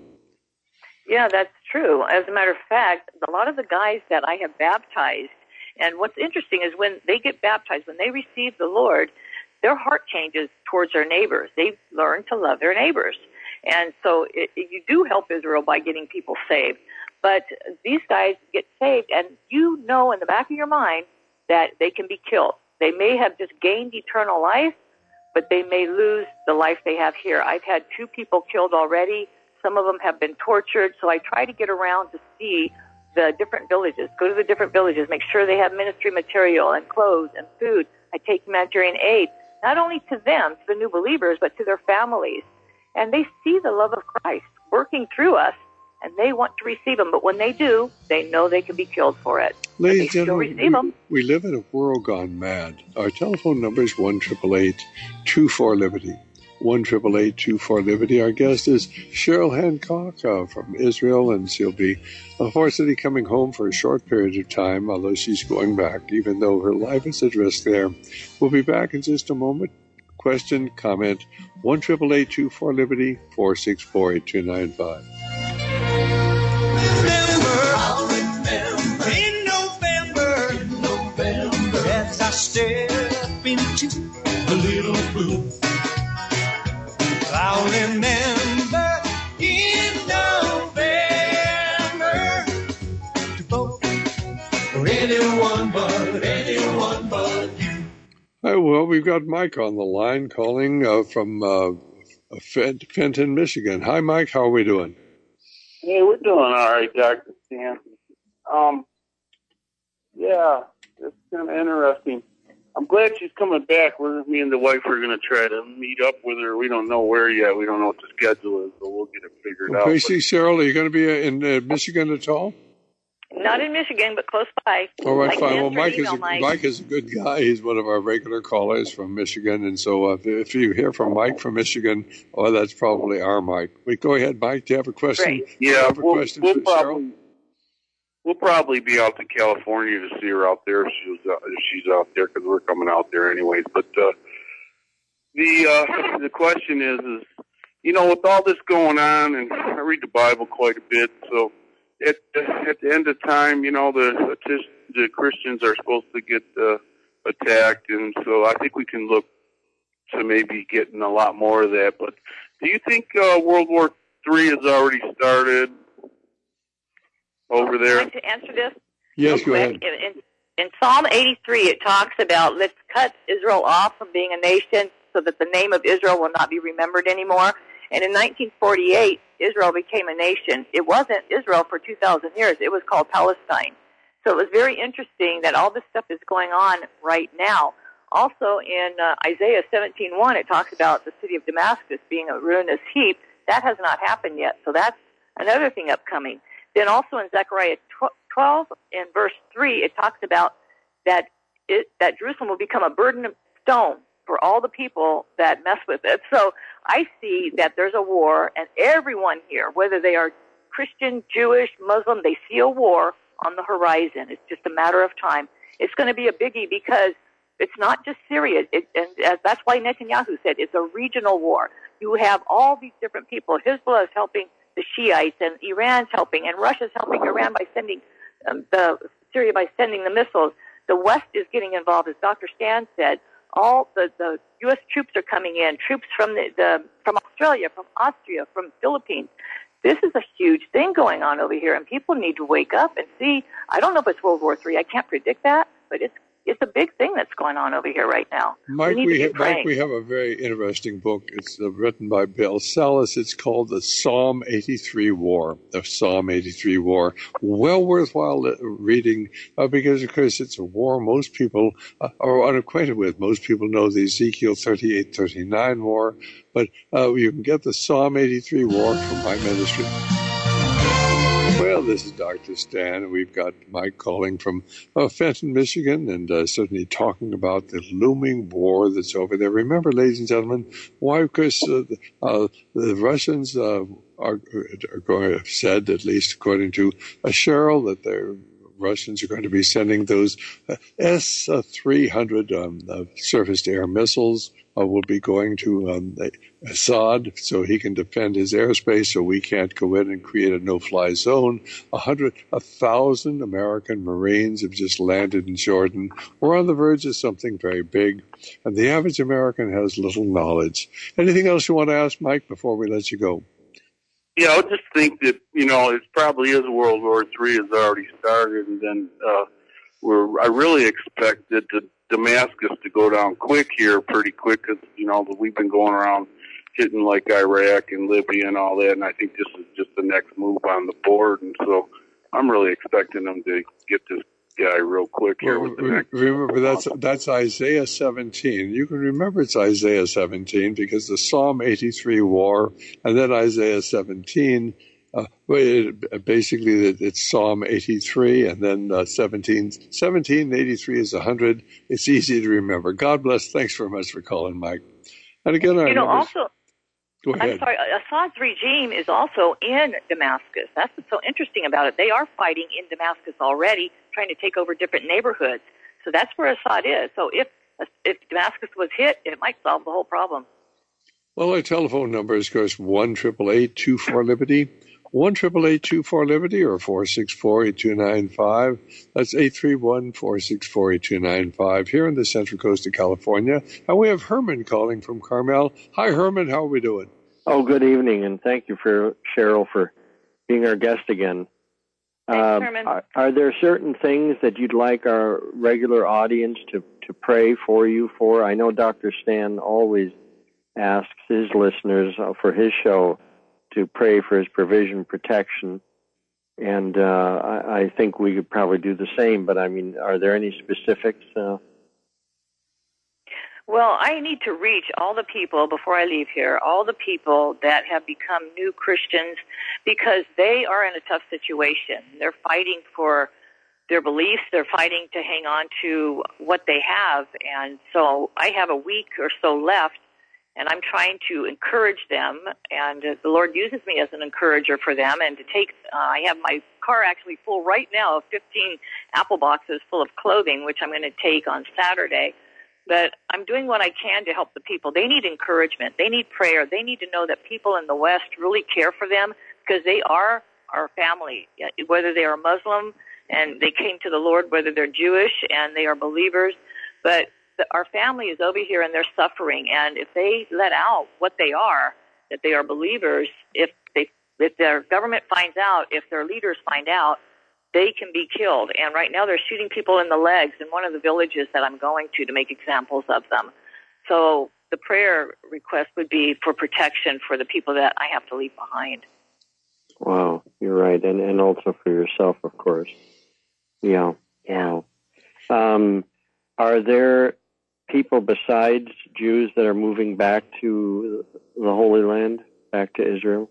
Yeah, that's true. As a matter of fact, a lot of the guys that I have baptized, and what's interesting is when they get baptized, when they receive the Lord, their heart changes towards their neighbors. They learn to love their neighbors. And so it, it, you do help Israel by getting people saved. But these guys get saved, and you know in the back of your mind that they can be killed. They may have just gained eternal life, but they may lose the life they have here. I've had two people killed already. Some of them have been tortured. So I try to get around to see the different villages, go to the different villages, make sure they have ministry material and clothes and food. I take humanitarian aid, not only to them, to the new believers, but to their families. And they see the love of Christ working through us, and they want to receive them. But when they do, they know they can be killed for it. Ladies they and still gentlemen, receive them. we, we live in a world gone mad. Our telephone number is one eight eight eight, two four, Liberty. one eight eight eight, two four, Liberty. Our guest is Cheryl Hancock uh, from Israel, and she'll be unfortunately coming home for a short period of time, although she's going back, even though her life is at risk there. We'll be back in just a moment. Question, comment, one eight eight eight, two four, Liberty, four six four, eight two nine five. I'll remember in November, in November, as I step into the little booth. I'll remember in November to vote for anyone but anyone but you. Hi, well, we've got Mike on the line calling uh, from uh, Fenton, Michigan. Hi, Mike. How are we doing? Hey, we're doing all right, Doctor Stan. Um, yeah, it's kind of interesting. I'm glad she's coming back. We're me and the wife are going to try to meet up with her. We don't know where yet. We don't know what the schedule is, so we'll get it figured Well, out. Tracy, Cheryl, are you going to be in uh, Michigan at all? But, Not in Michigan, but close by. All right, I fine. can Well, answer Mike an is, email, a, Mike. Mike is a good guy. He's one of our regular callers from Michigan. And so uh, if you hear from Mike from Michigan, oh, that's probably our Mike. Wait, go ahead, Mike. Do you have a question? Great. Do you Yeah, have a we'll, question we'll for probably Cheryl? we'll probably be out to California to see her out there if she's uh, if she's out there because we're coming out there anyways. But uh, the uh, the question is is you know, with all this going on, and I read the Bible quite a bit, so at at the end of time, you know, the the Christians are supposed to get uh, attacked, and so I think we can look to maybe getting a lot more of that. But do you think uh, World War Three has already started over there? I'd like to answer this. Yes, real go quick. ahead. In, in, in Psalm eighty-three, it talks about let's cut Israel off from being a nation so that the name of Israel will not be remembered anymore. And in nineteen forty-eight, Israel became a nation. It wasn't Israel for two thousand years. It was called Palestine. So it was very interesting that all this stuff is going on right now. Also in uh, Isaiah seventeen one, it talks about the city of Damascus being a ruinous heap. That has not happened yet. So that's another thing upcoming. Then also in Zechariah twelve, in verse three, it talks about that it, that Jerusalem will become a burden of stone for all the people that mess with it. So I see that there's a war, and everyone here, whether they are Christian, Jewish, Muslim, they see a war on the horizon. It's just a matter of time. It's going to be a biggie because it's not just Syria, it, and that's why Netanyahu said it's a regional war. You have all these different people. Hezbollah is helping the Shiites, and Iran's helping, and Russia's helping Iran by sending um, the Syria by sending the missiles. The West is getting involved, as Doctor Stan said. All the, the U S troops are coming in, troops from the, the from Australia, from Austria, from Philippines. This is a huge thing going on over here, and people need to wake up and see. I don't know if it's World War Three. I can't predict that, but it's it's a big thing that's going on over here right now. Mike, we, need we, to ha- be praying. Mike, we have a very interesting book. It's uh, written by Bill Sallis. It's called The Psalm eighty-three War. The Psalm eighty-three War. Well worthwhile reading uh, because, of course, it's a war most people uh, are unacquainted with. Most people know the Ezekiel thirty-eight thirty-nine War, but uh, you can get the Psalm eighty-three War from my ministry. Well, this is Doctor Stan, and we've got Mike calling from uh, Fenton, Michigan, and uh, certainly talking about the looming war that's over there. Remember, ladies and gentlemen, why? Because uh, uh, the Russians uh, are, are going to have said, at least according to uh, Cheryl, that they're Russians are going to be sending those uh, S three hundred um, uh, surface-to-air missiles uh, will be going to um, Assad so he can defend his airspace so we can't go in and create a no-fly zone. A hundred, a thousand American Marines have just landed in Jordan. We're on the verge of something very big, and the average American has little knowledge. Anything else you want to ask, Mike, before we let you go? Yeah, I would just think that, you know, it probably is World War Three has already started, and then uh, we're, I really expected the Damascus to go down quick here, pretty quick, because, you know, we've been going around hitting like Iraq and Libya and all that, and I think this is just the next move on the board, and so I'm really expecting them to get this guy real quick here Well, with the next. remember, that's that's Isaiah seventeen. You can remember it's Isaiah seventeen because the Psalm eighty-three War, and then Isaiah seventeen. Uh, it, basically, it's Psalm eighty-three, and then uh, seventeen. seventeen, eighty-three is one hundred. It's easy to remember. God bless. Thanks very much for calling, Mike. And again, I You know, remember- also, Go ahead. I'm sorry, Assad's regime is also in Damascus. That's what's so interesting about it. They are fighting in Damascus already, trying to take over different neighborhoods. So that's where Assad is. So if if Damascus was hit, it might solve the whole problem. Well, our telephone number is, of course, one eight eight eight, two four, Liberty, one eight eight eight, two four, Liberty, or four six four, eight two nine five. That's eight three one, four six four, eight two nine five here in the Central Coast of California. And we have Herman calling from Carmel. Hi, Herman. How are we doing? Oh, good evening, and thank you for Cheryl for being our guest again. Thanks, Um, Herman. are, are there certain things that you'd like our regular audience to, to pray for you for? I know Doctor Stan always asks his listeners uh, for his show to pray for his provision protection, and uh, I, I think we could probably do the same, but I mean, are there any specifics? Uh... Well, I need to reach all the people before I leave here, all the people that have become new Christians, because they are in a tough situation. They're fighting for their beliefs. They're fighting to hang on to what they have. And so I have a week or so left, and I'm trying to encourage them. And uh, the Lord uses me as an encourager for them. And to take, uh, I have my car actually full right now of fifteen Apple boxes full of clothing, which I'm going to take on Saturday. But I'm doing what I can to help the people. They need encouragement. They need prayer. They need to know that people in the West really care for them, because they are our family, whether they are Muslim and they came to the Lord, whether they're Jewish and they are believers. But the, our family is over here and they're suffering. And if they let out what they are, that they are believers, if they, if their government finds out, if their leaders find out, they can be killed. And right now they're shooting people in the legs in one of the villages that I'm going to to make examples of them. So the prayer request would be for protection for the people that I have to leave behind. Wow, you're right. And and also for yourself, of course. Yeah. Yeah. Um, are there people besides Jews that are moving back to the Holy Land, back to Israel?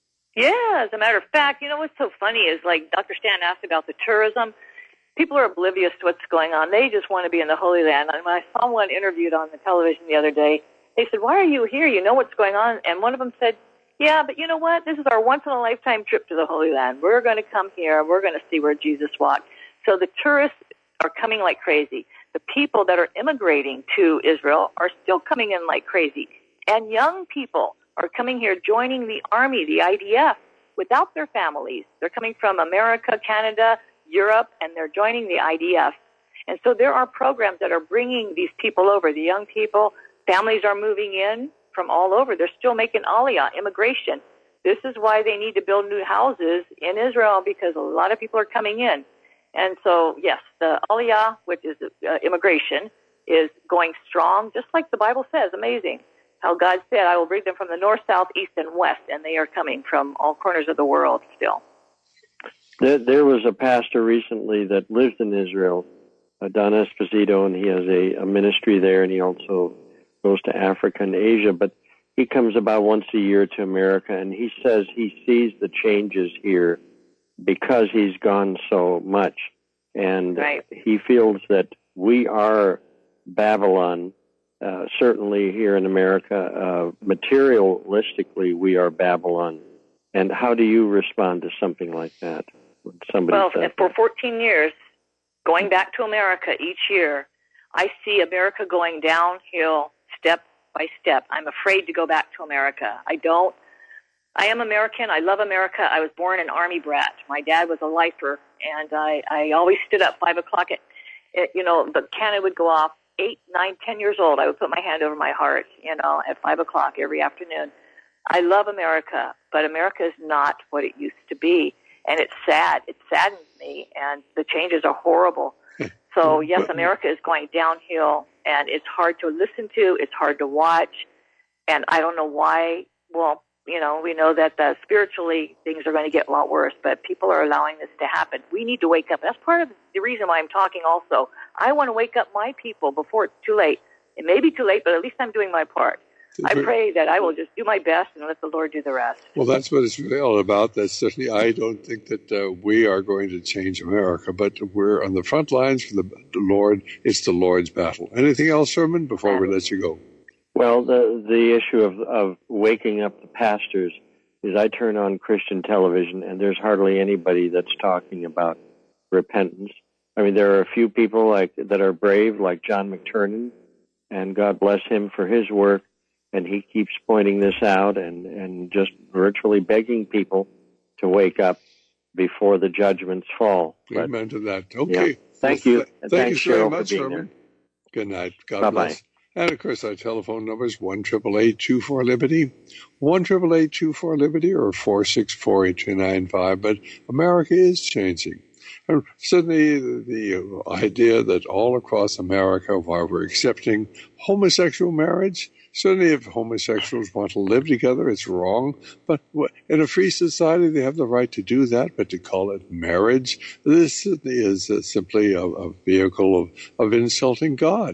Yeah, as a matter of fact, you know what's so funny is, like Doctor Stan asked about the tourism. People are oblivious to what's going on. They just want to be in the Holy Land. And when I saw one interviewed on the television the other day, they said, "Why are you here? You know what's going on?" And one of them said, "Yeah, but you know what? This is our once-in-a-lifetime trip to the Holy Land. We're going to come here. We're going to see where Jesus walked." So the tourists are coming like crazy. The people that are immigrating to Israel are still coming in like crazy. And young people are coming here, joining the Army, the I D F, without their families. They're coming from America, Canada, Europe, and they're joining the I D F. And so there are programs that are bringing these people over, the young people. Families are moving in from all over. They're still making aliyah, immigration. This is why they need to build new houses in Israel, because a lot of people are coming in. And so, yes, the aliyah, which is uh, immigration, is going strong, just like the Bible says. Amazing how God said, "I will bring them from the north, south, east, and west," and they are coming from all corners of the world still. There, there was a pastor recently that lives in Israel, uh, Don Esposito, and he has a, a ministry there, and he also goes to Africa and Asia, but he comes about once a year to America, and he says he sees the changes here because he's gone so much. And right. he feels that we are Babylon. Uh, certainly here in America, uh, materialistically, we are Babylon. And how do you respond to something like that? When somebody well, says for that? fourteen years, going back to America each year, I see America going downhill step by step. I'm afraid to go back to America. I don't. I am American. I love America. I was born an Army brat. My dad was a lifer, and I, I always stood up five o'clock. At, it, you know, the cannon would go off. Eight, nine, ten years old, I would put my hand over my heart, you know, at five o'clock every afternoon. I love America, but America is not what it used to be, and it's sad. It saddens me, and the changes are horrible. So, yes, America is going downhill, and it's hard to listen to. It's hard to watch, and I don't know why. Well, you know, we know that uh, spiritually things are going to get a lot worse, but people are allowing this to happen. We need to wake up. That's part of the reason why I'm talking also. I want to wake up my people before it's too late. It may be too late, but at least I'm doing my part. I pray that I will just do my best and let the Lord do the rest. Well, that's what it's really all about. That's certainly, I don't think that uh, we are going to change America, but we're on the front lines for the, the Lord. It's the Lord's battle. Anything else, Herman, before we let you go? Well, the the issue of, of waking up the pastors is I turn on Christian television, and there's hardly anybody that's talking about repentance. I mean, there are a few people like that are brave, like John McTernan, and God bless him for his work. And he keeps pointing this out and, and just virtually begging people to wake up before the judgments fall. Amen to that. Okay. Yeah. Thank you. Well, And thank thanks, you very Cheryl, much, for being Herman. there. Good night. God Bye-bye. bless. And, of course, our telephone number is one eight eight eight, two four, Liberty, one eight eight eight, two four, Liberty, or four six four, eight two nine five. But America is changing. And certainly the, the idea that all across America, while we're accepting homosexual marriage, certainly if homosexuals want to live together, it's wrong. But in a free society, they have the right to do that. But to call it marriage, this is uh, simply a, a vehicle of, of insulting God.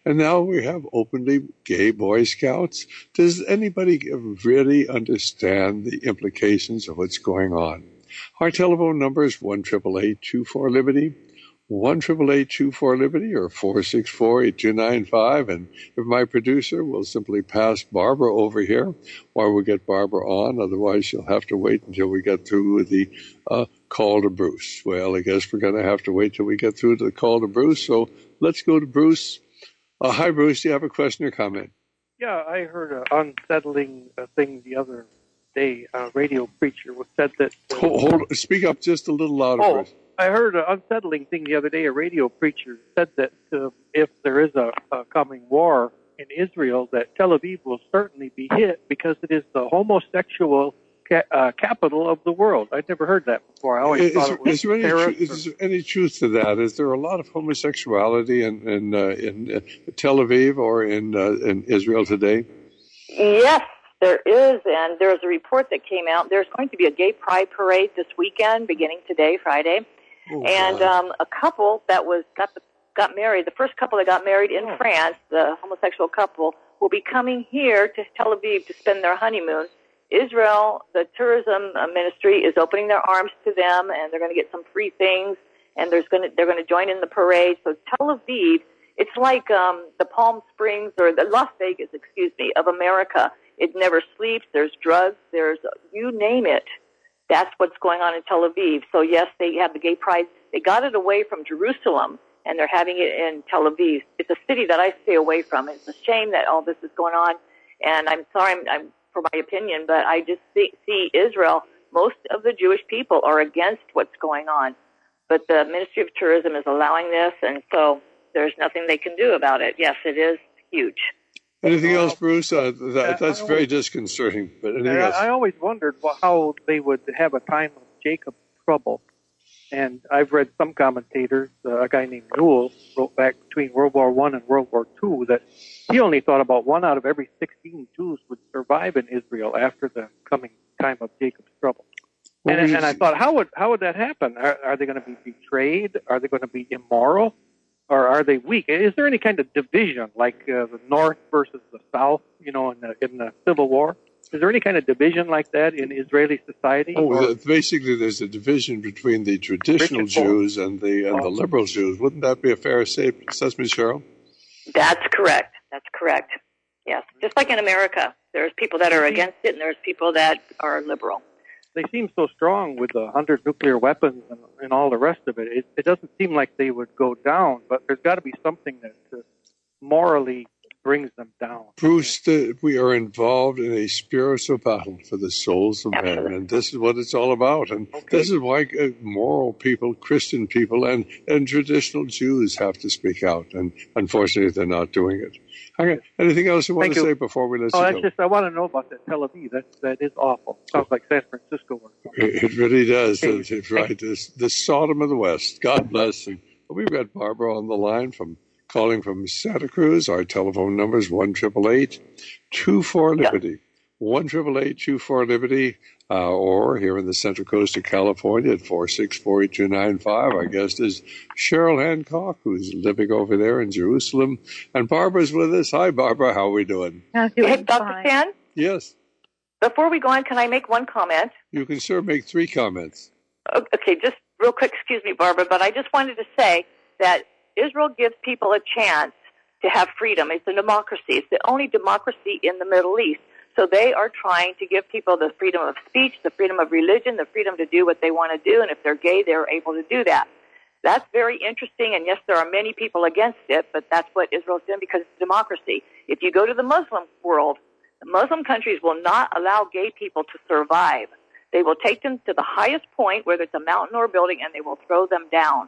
And now we have openly gay Boy Scouts. Does anybody really understand the implications of what's going on? Our telephone number is one eight eight eight, two four, Liberty, one eight eight eight, two four, Liberty, or four six four, eight two nine five. And if my producer will simply pass Barbara over here while we get Barbara on. Otherwise, she'll have to wait until we get through with the uh, call to Bruce. Well, I guess we're going to have to wait till we get through to the call to Bruce. So let's go to Bruce. Uh, hi, Bruce. Do you have a question or comment? Yeah, I heard an unsettling uh, thing the other day. A radio preacher was said that... Uh, hold, hold, speak up just a little louder, oh, Bruce. I heard an unsettling thing the other day. A radio preacher said that uh, if there is a, a coming war in Israel, that Tel Aviv will certainly be hit because it is the homosexual ca- uh, capital of the world. I'd never heard that before. I always Is, thought it was is, there any, tru- terrorists is there any truth to that? Is there a lot of homosexuality in in, uh, in uh, Tel Aviv or in uh, in Israel today? Yes, there is, and there's a report that came out. There's going to be a gay pride parade this weekend, beginning today, Friday, oh, and um, a couple that was got the, got married. The first couple that got married in Oh. France, the homosexual couple, will be coming here to Tel Aviv to spend their honeymoon. Israel, the tourism uh, ministry, is opening their arms to them, and they're going to get some free things, and there's going to they're going to join in the parade. So Tel Aviv, it's like um, the Palm Springs or the Las Vegas, excuse me, of America. It never sleeps. There's drugs. There's you name it. That's what's going on in Tel Aviv. So yes, they have the gay pride. They got it away from Jerusalem, and they're having it in Tel Aviv. It's a city that I stay away from. It's a shame that all this is going on, and I'm sorry I'm, I'm for my opinion, but I just see, see Israel. Most of the Jewish people are against what's going on, but the Ministry of Tourism is allowing this, and so there's nothing they can do about it. Yes, it is huge. Anything else, Bruce? Uh, that, yeah, that's I very always- disconcerting. But anything I, else? I always wondered wh- how they would have a time of Jacob's trouble. And I've read some commentators, uh, a guy named Newell wrote back between World War One and World War Two that he only thought about one out of every sixteen Jews would survive in Israel after the coming time of Jacob's trouble. What And, was and I it- thought, how would how would that happen? Are, are they going to be betrayed? Are they going to be immoral? Or are they weak? Is there any kind of division, like uh, the North versus the South, you know, in the, in the Civil War? Is there any kind of division like that in Israeli society? Oh, Or- the, basically, there's a division between the traditional Rich and poor. Jews and the and the liberal Jews. Wouldn't that be a fair assessment, Cheryl? That's correct. That's correct. Yes, just like in America, there's people that are against it, and there's people that are liberal. They seem so strong with the hundred nuclear weapons and, and all the rest of it. it. It doesn't seem like they would go down, but there's got to be something that uh, morally brings them down. Bruce, the, we are involved in a spiritual battle for the souls of men, and this is what it's all about. And this is why uh, moral people, Christian people, and, and traditional Jews have to speak out. And unfortunately, they're not doing it. Okay. Anything else you want Thank to you. say before we let Oh, you that's go? just, I want to know about that Tel Aviv. That, that is awful. Sounds like San Francisco. Or something. It it really does. Thank It's, it's right. It's the Sodom of the West. God bless. And we've got Barbara on the line from calling from Santa Cruz. Our telephone number is one eight eight eight, two four, Liberty. one eight eight eight, two four, Liberty. Uh, or here in the Central Coast of California at four six four, eight two nine five. Our guest is Cheryl Hancock, who's living over there in Jerusalem. And Barbara's with us. Hi, Barbara. How are we doing? Hey, Doctor Stan, Yes. before we go on, can I make one comment? You can sure make three comments. O- Okay, just real quick, excuse me, Barbara, but I just wanted to say that Israel gives people a chance to have freedom. It's a democracy. It's the only democracy in the Middle East. So they are trying to give people the freedom of speech, the freedom of religion, the freedom to do what they want to do, and if they're gay, they're able to do that. That's very interesting, and yes, there are many people against it, but that's what Israel's doing because it's democracy. If you go to the Muslim world, the Muslim countries will not allow gay people to survive. They will take them to the highest point, whether it's a mountain or a building, and they will throw them down.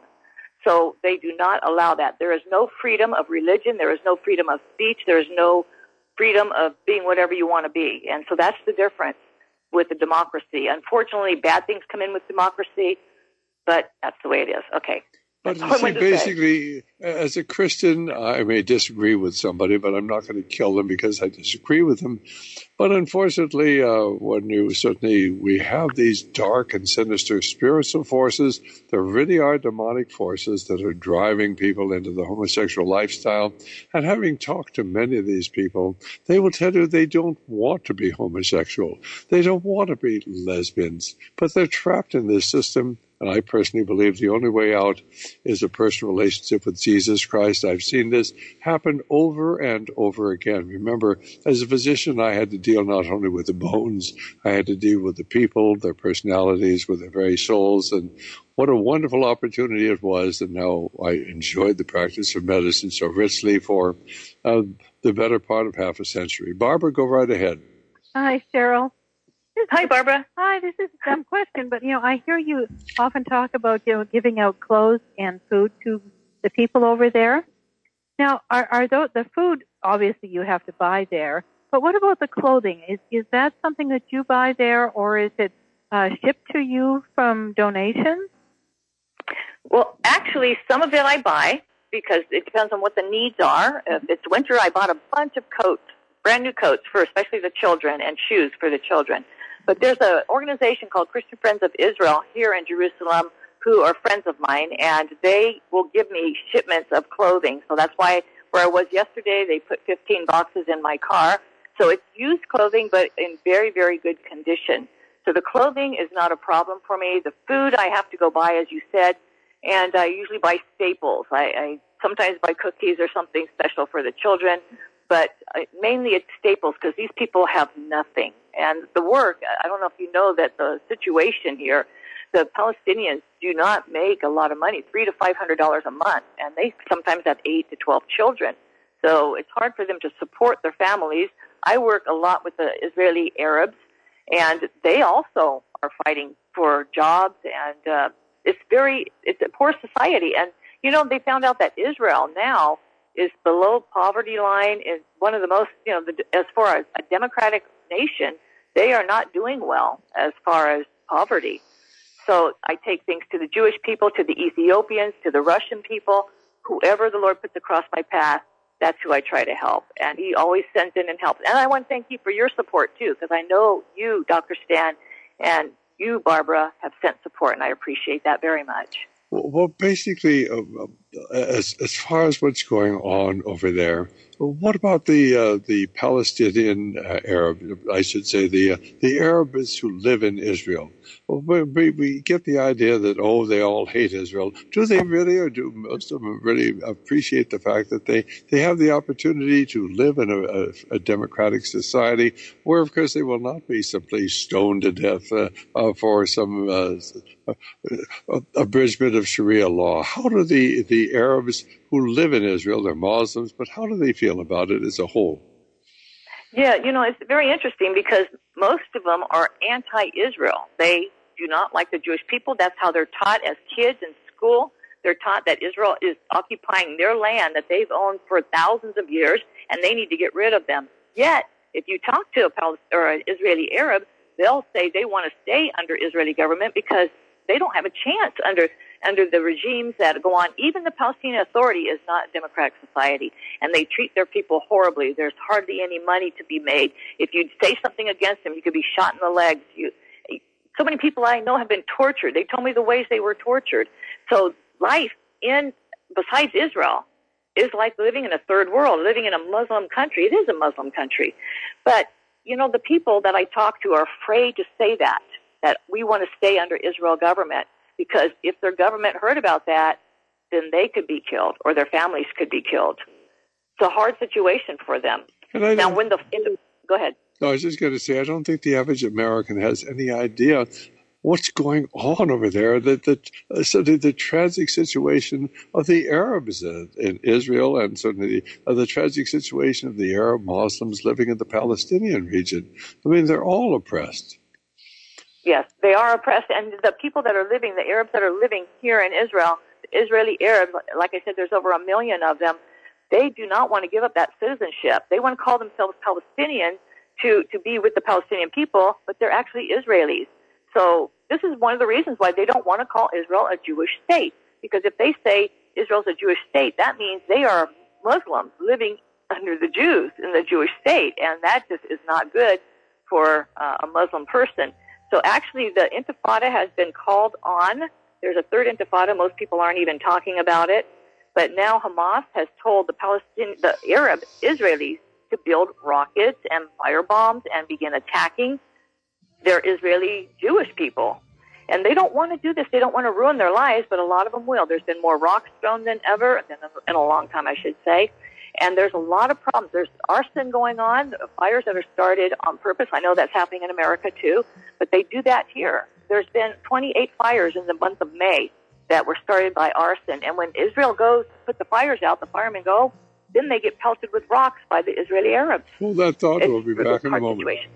So they do not allow that. There is no freedom of religion. There is no freedom of speech. There is no freedom of being whatever you want to be. And so that's the difference with the democracy. Unfortunately, bad things come in with democracy, but that's the way it is. Okay. But That's all I see, wanted to say. basically, as a Christian, I may disagree with somebody, but I'm not going to kill them because I disagree with them. But unfortunately, uh, when you certainly we have these dark and sinister spiritual forces, there really are demonic forces that are driving people into the homosexual lifestyle. And having talked to many of these people, they will tell you they don't want to be homosexual. They don't want to be lesbians, but they're trapped in this system. And I personally believe the only way out is a personal relationship with Jesus Christ. I've seen this happen over and over again. Remember, as a physician, I had to deal not only with the bones, I had to deal with the people, their personalities, with their very souls. And what a wonderful opportunity it was. And now I enjoyed the practice of medicine so richly for uh, the better part of half a century. Barbara, go right ahead. Hi, Cheryl. Hi, Barbara. Hi, this is a dumb question, but, you know, I hear you often talk about, you know, giving out clothes and food to the people over there. Now, are, are those, the food, obviously you have to buy there, but what about the clothing? Is, is that something that you buy there, or is it uh, shipped to you from donations? Well, actually, some of it I buy because it depends on what the needs are. If it's winter, I bought a bunch of coats, brand new coats for especially the children, and shoes for the children. But there's an organization called Christian Friends of Israel here in Jerusalem who are friends of mine, and they will give me shipments of clothing. So that's why where I was yesterday, they put fifteen boxes in my car. So it's used clothing, but in very, very good condition. So the clothing is not a problem for me. The food I have to go buy, as you said, and I usually buy staples. I, I sometimes buy cookies or something special for the children, but mainly it's staples because these people have nothing. And the work, I don't know if you know that the situation here, the Palestinians do not make a lot of money, three to five hundred dollars a month, and they sometimes have eight to twelve children. So it's hard for them to support their families. I work a lot with the Israeli Arabs, and they also are fighting for jobs, and uh, it's very, it's a poor society. And, you know, they found out that Israel now is below poverty line, is one of the most, you know, the, as far as a democratic nation, they are not doing well as far as poverty. So I take things to the Jewish people, to the Ethiopians, to the Russian people, whoever the Lord puts across my path, that's who I try to help. And he always sends in and helps. And I want to thank you for your support, too, because I know you, Doctor Stan, and you, Barbara, have sent support, and I appreciate that very much. Well, basically, uh, as as far as what's going on over there, what about the uh, the Palestinian uh, Arab? I should say the uh, the Arabs who live in Israel. Well, we, we get the idea that oh, they all hate Israel. Do they really, or do most of them really appreciate the fact that they, they have the opportunity to live in a, a, a democratic society where, of course, they will not be simply stoned to death uh, uh, for some uh, uh, abridgment of Sharia law? How do the the Arabs who live in Israel, they're Muslims, but how do they feel about it as a whole? Yeah, you know, it's very interesting because most of them are anti-Israel. They do not like the Jewish people. That's how they're taught as kids in school. They're taught that Israel is occupying their land that they've owned for thousands of years, and they need to get rid of them. Yet, if you talk to a Palest- or an Israeli Arab, they'll say they want to stay under Israeli government because they don't have a chance under under the regimes that go on. Even the Palestinian Authority is not a democratic society, and they treat their people horribly. There's hardly any money to be made. If you say something against them, you could be shot in the legs. You, so many people I know have been tortured. They told me the ways they were tortured. So life in, besides Israel, is like living in a third world, living in a Muslim country. It is a Muslim country. But, you know, the people that I talk to are afraid to say that, that we want to stay under Israel government. Because if their government heard about that, then they could be killed or their families could be killed. It's a hard situation for them. Now, when the, in the go ahead. No, I was just going to say, I don't think the average American has any idea what's going on over there. That that uh, so the, the tragic situation of the Arabs uh, in Israel, and certainly uh, the tragic situation of the Arab Muslims living in the Palestinian region. I mean, they're all oppressed. Yes, they are oppressed, and the people that are living, the Arabs that are living here in Israel, the Israeli Arabs, like I said, there's over a million of them, they do not want to give up that citizenship. They want to call themselves Palestinians to, to be with the Palestinian people, but they're actually Israelis. So this is one of the reasons why they don't want to call Israel a Jewish state, because if they say Israel's a Jewish state, that means they are Muslims living under the Jews in the Jewish state, and that just is not good for uh, a Muslim person. So actually the Intifada has been called on. There's a third Intifada. Most people aren't even talking about it. But now Hamas has told the Palestinian, the Arab Israelis to build rockets and fire bombs and begin attacking their Israeli Jewish people. And they don't want to do this. They don't want to ruin their lives, but a lot of them will. There's been more rocks thrown than ever, than in a long time, I should say. And there's a lot of problems. There's arson going on, fires that are started on purpose. I know that's happening in America too, but they do that here. There's been twenty-eight fires in the month of May that were started by arson. And when Israel goes to put the fires out, the firemen go, then they get pelted with rocks by the Israeli Arabs. Hold that thought. It's We'll be back in a moment. situation.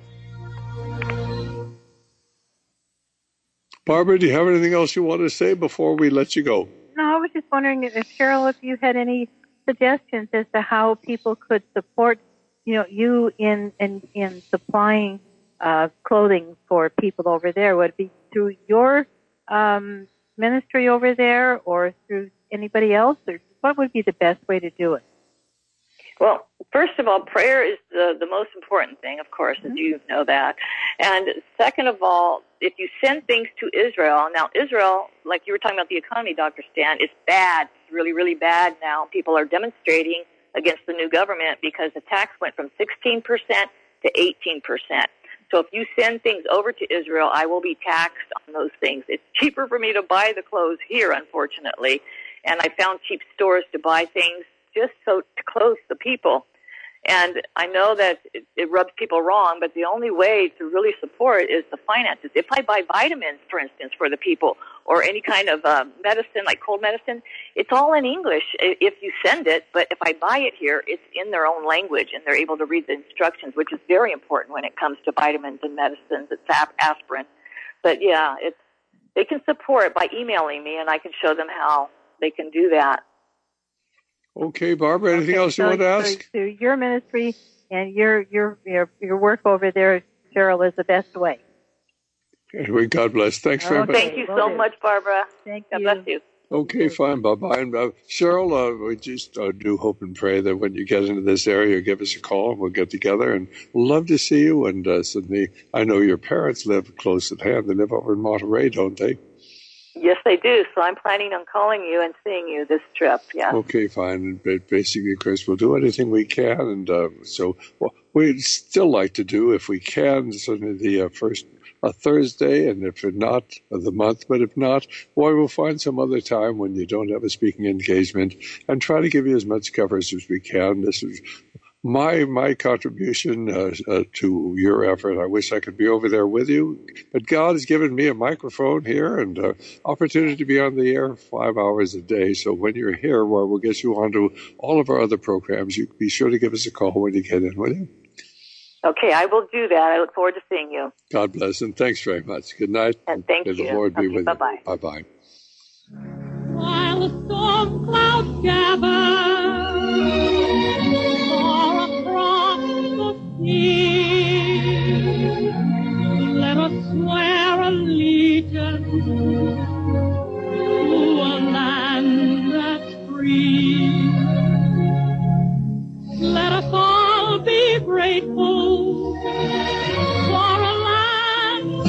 Barbara, do you have anything else you want to say before we let you go? No, I was just wondering if, Cheryl, if you had any suggestions as to how people could support, you know, you in in, in supplying uh, clothing for people over there. Would it be through your um, ministry over there, or through anybody else, or what would be the best way to do it? Well, first of all, prayer is the, the most important thing, of course, as you know that. And second of all, if you send things to Israel, now Israel, like you were talking about the economy, Doctor Stan, it's bad. It's really, really bad now. People are demonstrating against the new government because the tax went from sixteen percent to eighteen percent. So if you send things over to Israel, I will be taxed on those things. It's cheaper for me to buy the clothes here, unfortunately. And I found cheap stores to buy things just so to clothe the people. And I know that it, it rubs people wrong, but the only way to really support is the finances. If I buy vitamins, for instance, for the people, or any kind of uh, medicine, like cold medicine, it's all in English if you send it. But if I buy it here, it's in their own language, and they're able to read the instructions, which is very important when it comes to vitamins and medicines. It's aspirin. But, yeah, it's, they can support by emailing me, and I can show them how they can do that. Okay, Barbara, anything Okay, else you so, want to ask? So, so your ministry and your, your your your work over there, Cheryl, is the best way. Anyway, God bless. Thanks very Okay, much. Thank you will so do. much, Barbara. Thank God you. bless you. Okay, fine. Bye-bye. And, uh, Cheryl, uh, we just uh, do hope and pray that when you get into this area, give us a call and we'll get together. And love to see you. And uh, Sydney, I know your parents live close at hand. They live over in Monterey, don't they? Yes, they do. So I'm planning on calling you and seeing you this trip. Yeah. Okay, fine. And basically, Chris, we'll do anything we can. And uh, so well, we'd still like to do, if we can, certainly the uh, first uh, Thursday, and if not, uh, the month. But if not, well, we'll find some other time when you don't have a speaking engagement and try to give you as much coverage as we can. This is my my contribution uh, uh, to your effort. I wish I could be over there with you, but God has given me a microphone here and uh, opportunity to be on the air five hours a day. So when you're here, well, we'll get you onto all of our other programs. You be sure to give us a call when you get in, will you? Okay, I will do that. I look forward to seeing you. God bless, and thanks very much. Good night. And thank May you. the Lord be Okay, with bye-bye. you. Bye-bye. While the storm clouds gather far across the sea, let us swear allegiance to a land that's free. Let us all be grateful for a land.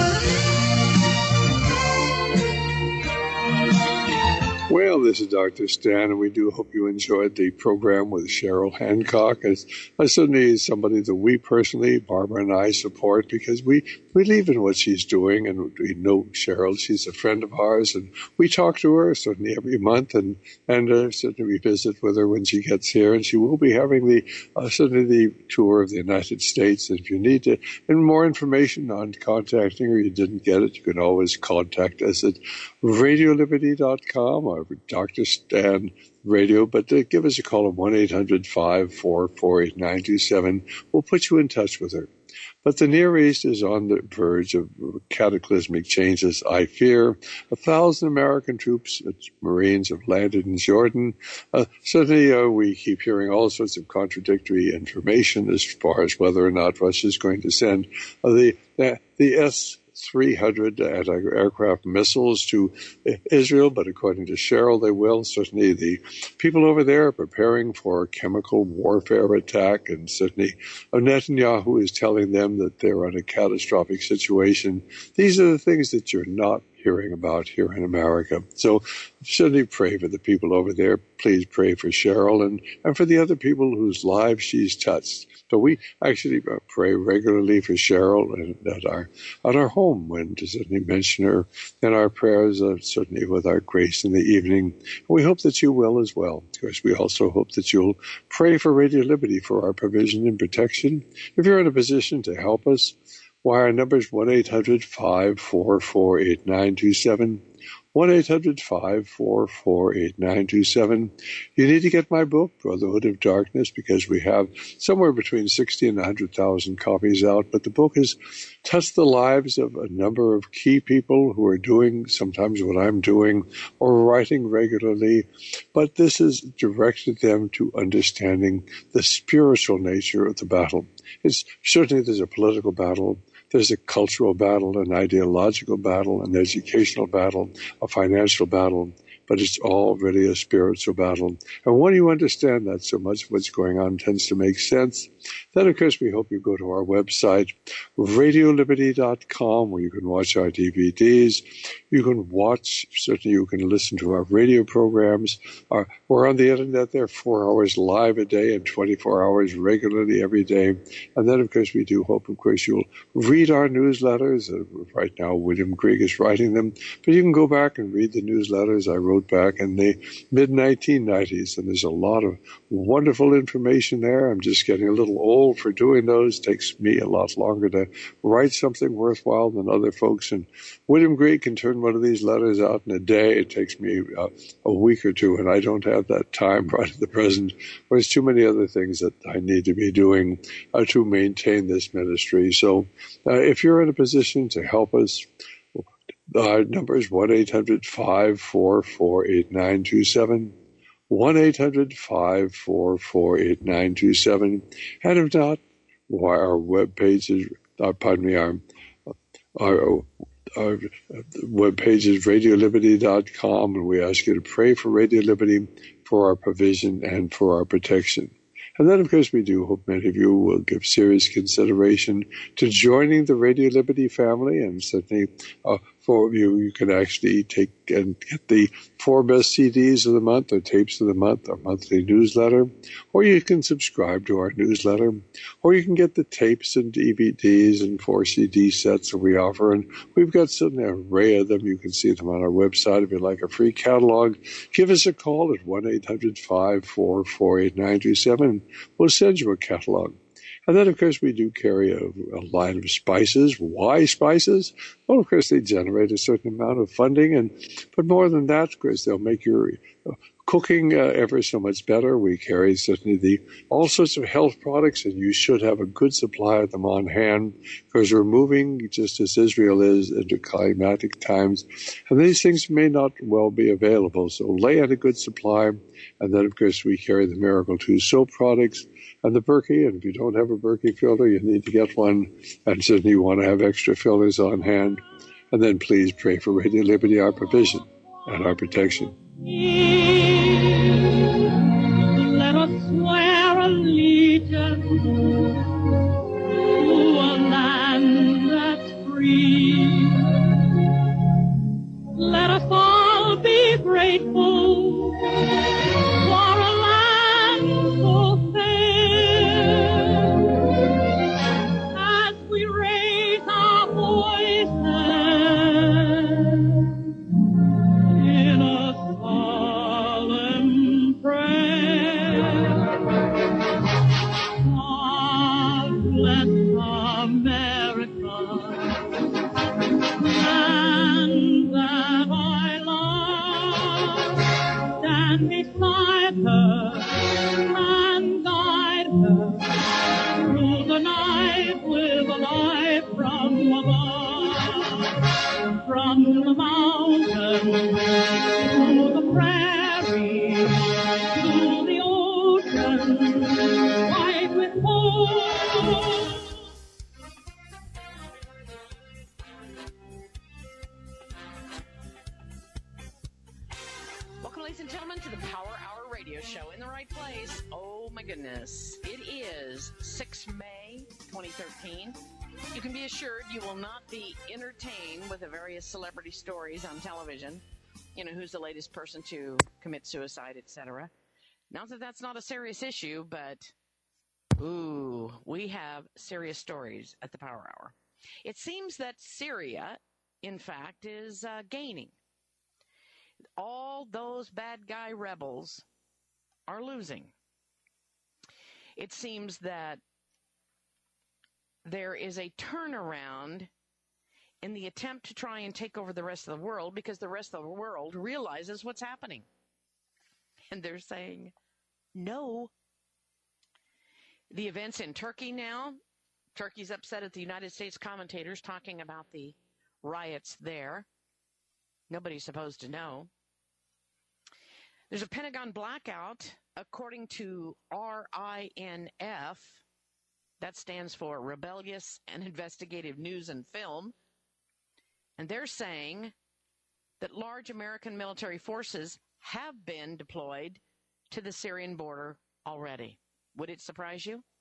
Well, this is Doctor Stan, and we do hope you enjoyed the program with Cheryl Hancock. As, as certainly somebody that we personally, Barbara and I, support because we believe in what she's doing, and we know Cheryl. She's a friend of ours, and we talk to her certainly every month, and and uh, certainly we visit with her when she gets here. And she will be having the uh, certainly the tour of the United States. And if you need to, and more information on contacting her, you didn't get it, you can always contact us at radio liberty dot com or Doctor Stan Radio, but uh, give us a call at one eight hundred five four four eight nine two seven. We'll put you in touch with her. But the Near East is on the verge of cataclysmic changes, I fear. A thousand American troops, Marines, have landed in Jordan. Uh, certainly, uh, we keep hearing all sorts of contradictory information as far as whether or not Russia is going to send uh, the, the, the S three hundred anti-aircraft missiles to Israel, but according to Cheryl, they will. Certainly the people over there are preparing for a chemical warfare attack, and certainly Netanyahu is telling them that they're in a catastrophic situation. These are the things that you're not hearing about here in America. So certainly pray for the people over there. Please pray for Cheryl and, and for the other people whose lives she's touched. So we actually pray regularly for Cheryl and at our at our home, when to certainly mention her in our prayers, uh, certainly with our grace in the evening. We hope that you will as well. Of course, we also hope that you'll pray for Radio Liberty for our provision and protection. If you're in a position to help us, why, our number is one eight hundred five four four eight nine two seven, one eight hundred five four four eight nine two seven. You need to get my book, Brotherhood of Darkness, because we have somewhere between sixty and one hundred thousand copies out. But the book has touched the lives of a number of key people who are doing sometimes what I'm doing or writing regularly. But this has directed them to understanding the spiritual nature of the battle. It's certainly there's a political battle. There's a cultural battle, an ideological battle, an educational battle, a financial battle, but it's all really a spiritual battle. And when you understand that, so much of what's going on tends to make sense. Then, of course, we hope you go to our website, radio liberty dot com, where you can watch our D V Ds. You can watch, certainly you can listen to our radio programs. Our, we're on the internet there four hours live a day and twenty-four hours regularly every day. And then, of course, we do hope, of course, you'll read our newsletters. Uh, right now, William Grigg is writing them. But you can go back and read the newsletters I wrote back in the mid nineteen nineties. And there's a lot of wonderful information there. I'm just getting a little old for doing those. It takes me a lot longer to write something worthwhile than other folks. And William Grigg can turn one of these letters out in a day. It takes me uh, a week or two, and I don't have that time right at the present. There's too many other things that I need to be doing uh, to maintain this ministry. So uh, if you're in a position to help us, our number is one eight hundred five four four eight nine two seven. one eight hundred five four four eight nine two seven. And if not, why our web page is, uh, pardon me, our, our, our web page is radio liberty dot com, and we ask you to pray for Radio Liberty, for our provision, and for our protection. And then, of course, we do hope many of you will give serious consideration to joining the Radio Liberty family. And certainly, uh, for you, you can actually take and get the four best C Ds of the month or tapes of the month, our monthly newsletter. Or you can subscribe to our newsletter. Or you can get the tapes and D V Ds and four C D sets that we offer. And we've got such an array of them. You can see them on our website. If you'd like a free catalog, give us a call at one eight hundred five four four eight nine two seven. We'll send you a catalog. And then, of course, we do carry a, a line of spices. Why spices? Well, of course, they generate a certain amount of funding. and But more than that, of course, they'll make your uh, cooking uh, ever so much better. We carry certainly the all sorts of health products, and you should have a good supply of them on hand, because we're moving, just as Israel is, into climatic times. And these things may not well be available. So lay out a good supply. And then, of course, we carry the Miracle two soap products and the Berkey. And if you don't have a Berkey filter, you need to get one. And certainly you want to have extra filters on hand. And then please pray for Radio Liberty, our provision and our protection. Let us swear allegiance to a land that's free. Let us all be grateful for a land so fair. As we raise our voices in a solemn prayer, God bless America, and that I love. Stand beside her and guide her through the night with a light from above, from the mountain to the prairie to the ocean, white with gold. ladies and gentlemen, to the Power Hour radio show in the right place. Oh, my goodness. It is the sixth of May, twenty thirteen. You can be assured you will not be entertained with the various celebrity stories on television. You know, who's the latest person to commit suicide, et cetera. Not that that's not a serious issue, but, ooh, we have serious stories at the Power Hour. It seems that Syria, in fact, is uh, gaining. All those bad guy rebels are losing. It seems that there is a turnaround in the attempt to try and take over the rest of the world because the rest of the world realizes what's happening. And they're saying, no. The events in Turkey now, Turkey's upset at the United States commentators talking about the riots there. Nobody's supposed to know. There's a Pentagon blackout, according to R I N F. That stands for Rebellious and Investigative News and Film. And they're saying that large American military forces have been deployed to the Syrian border already. Would it surprise you?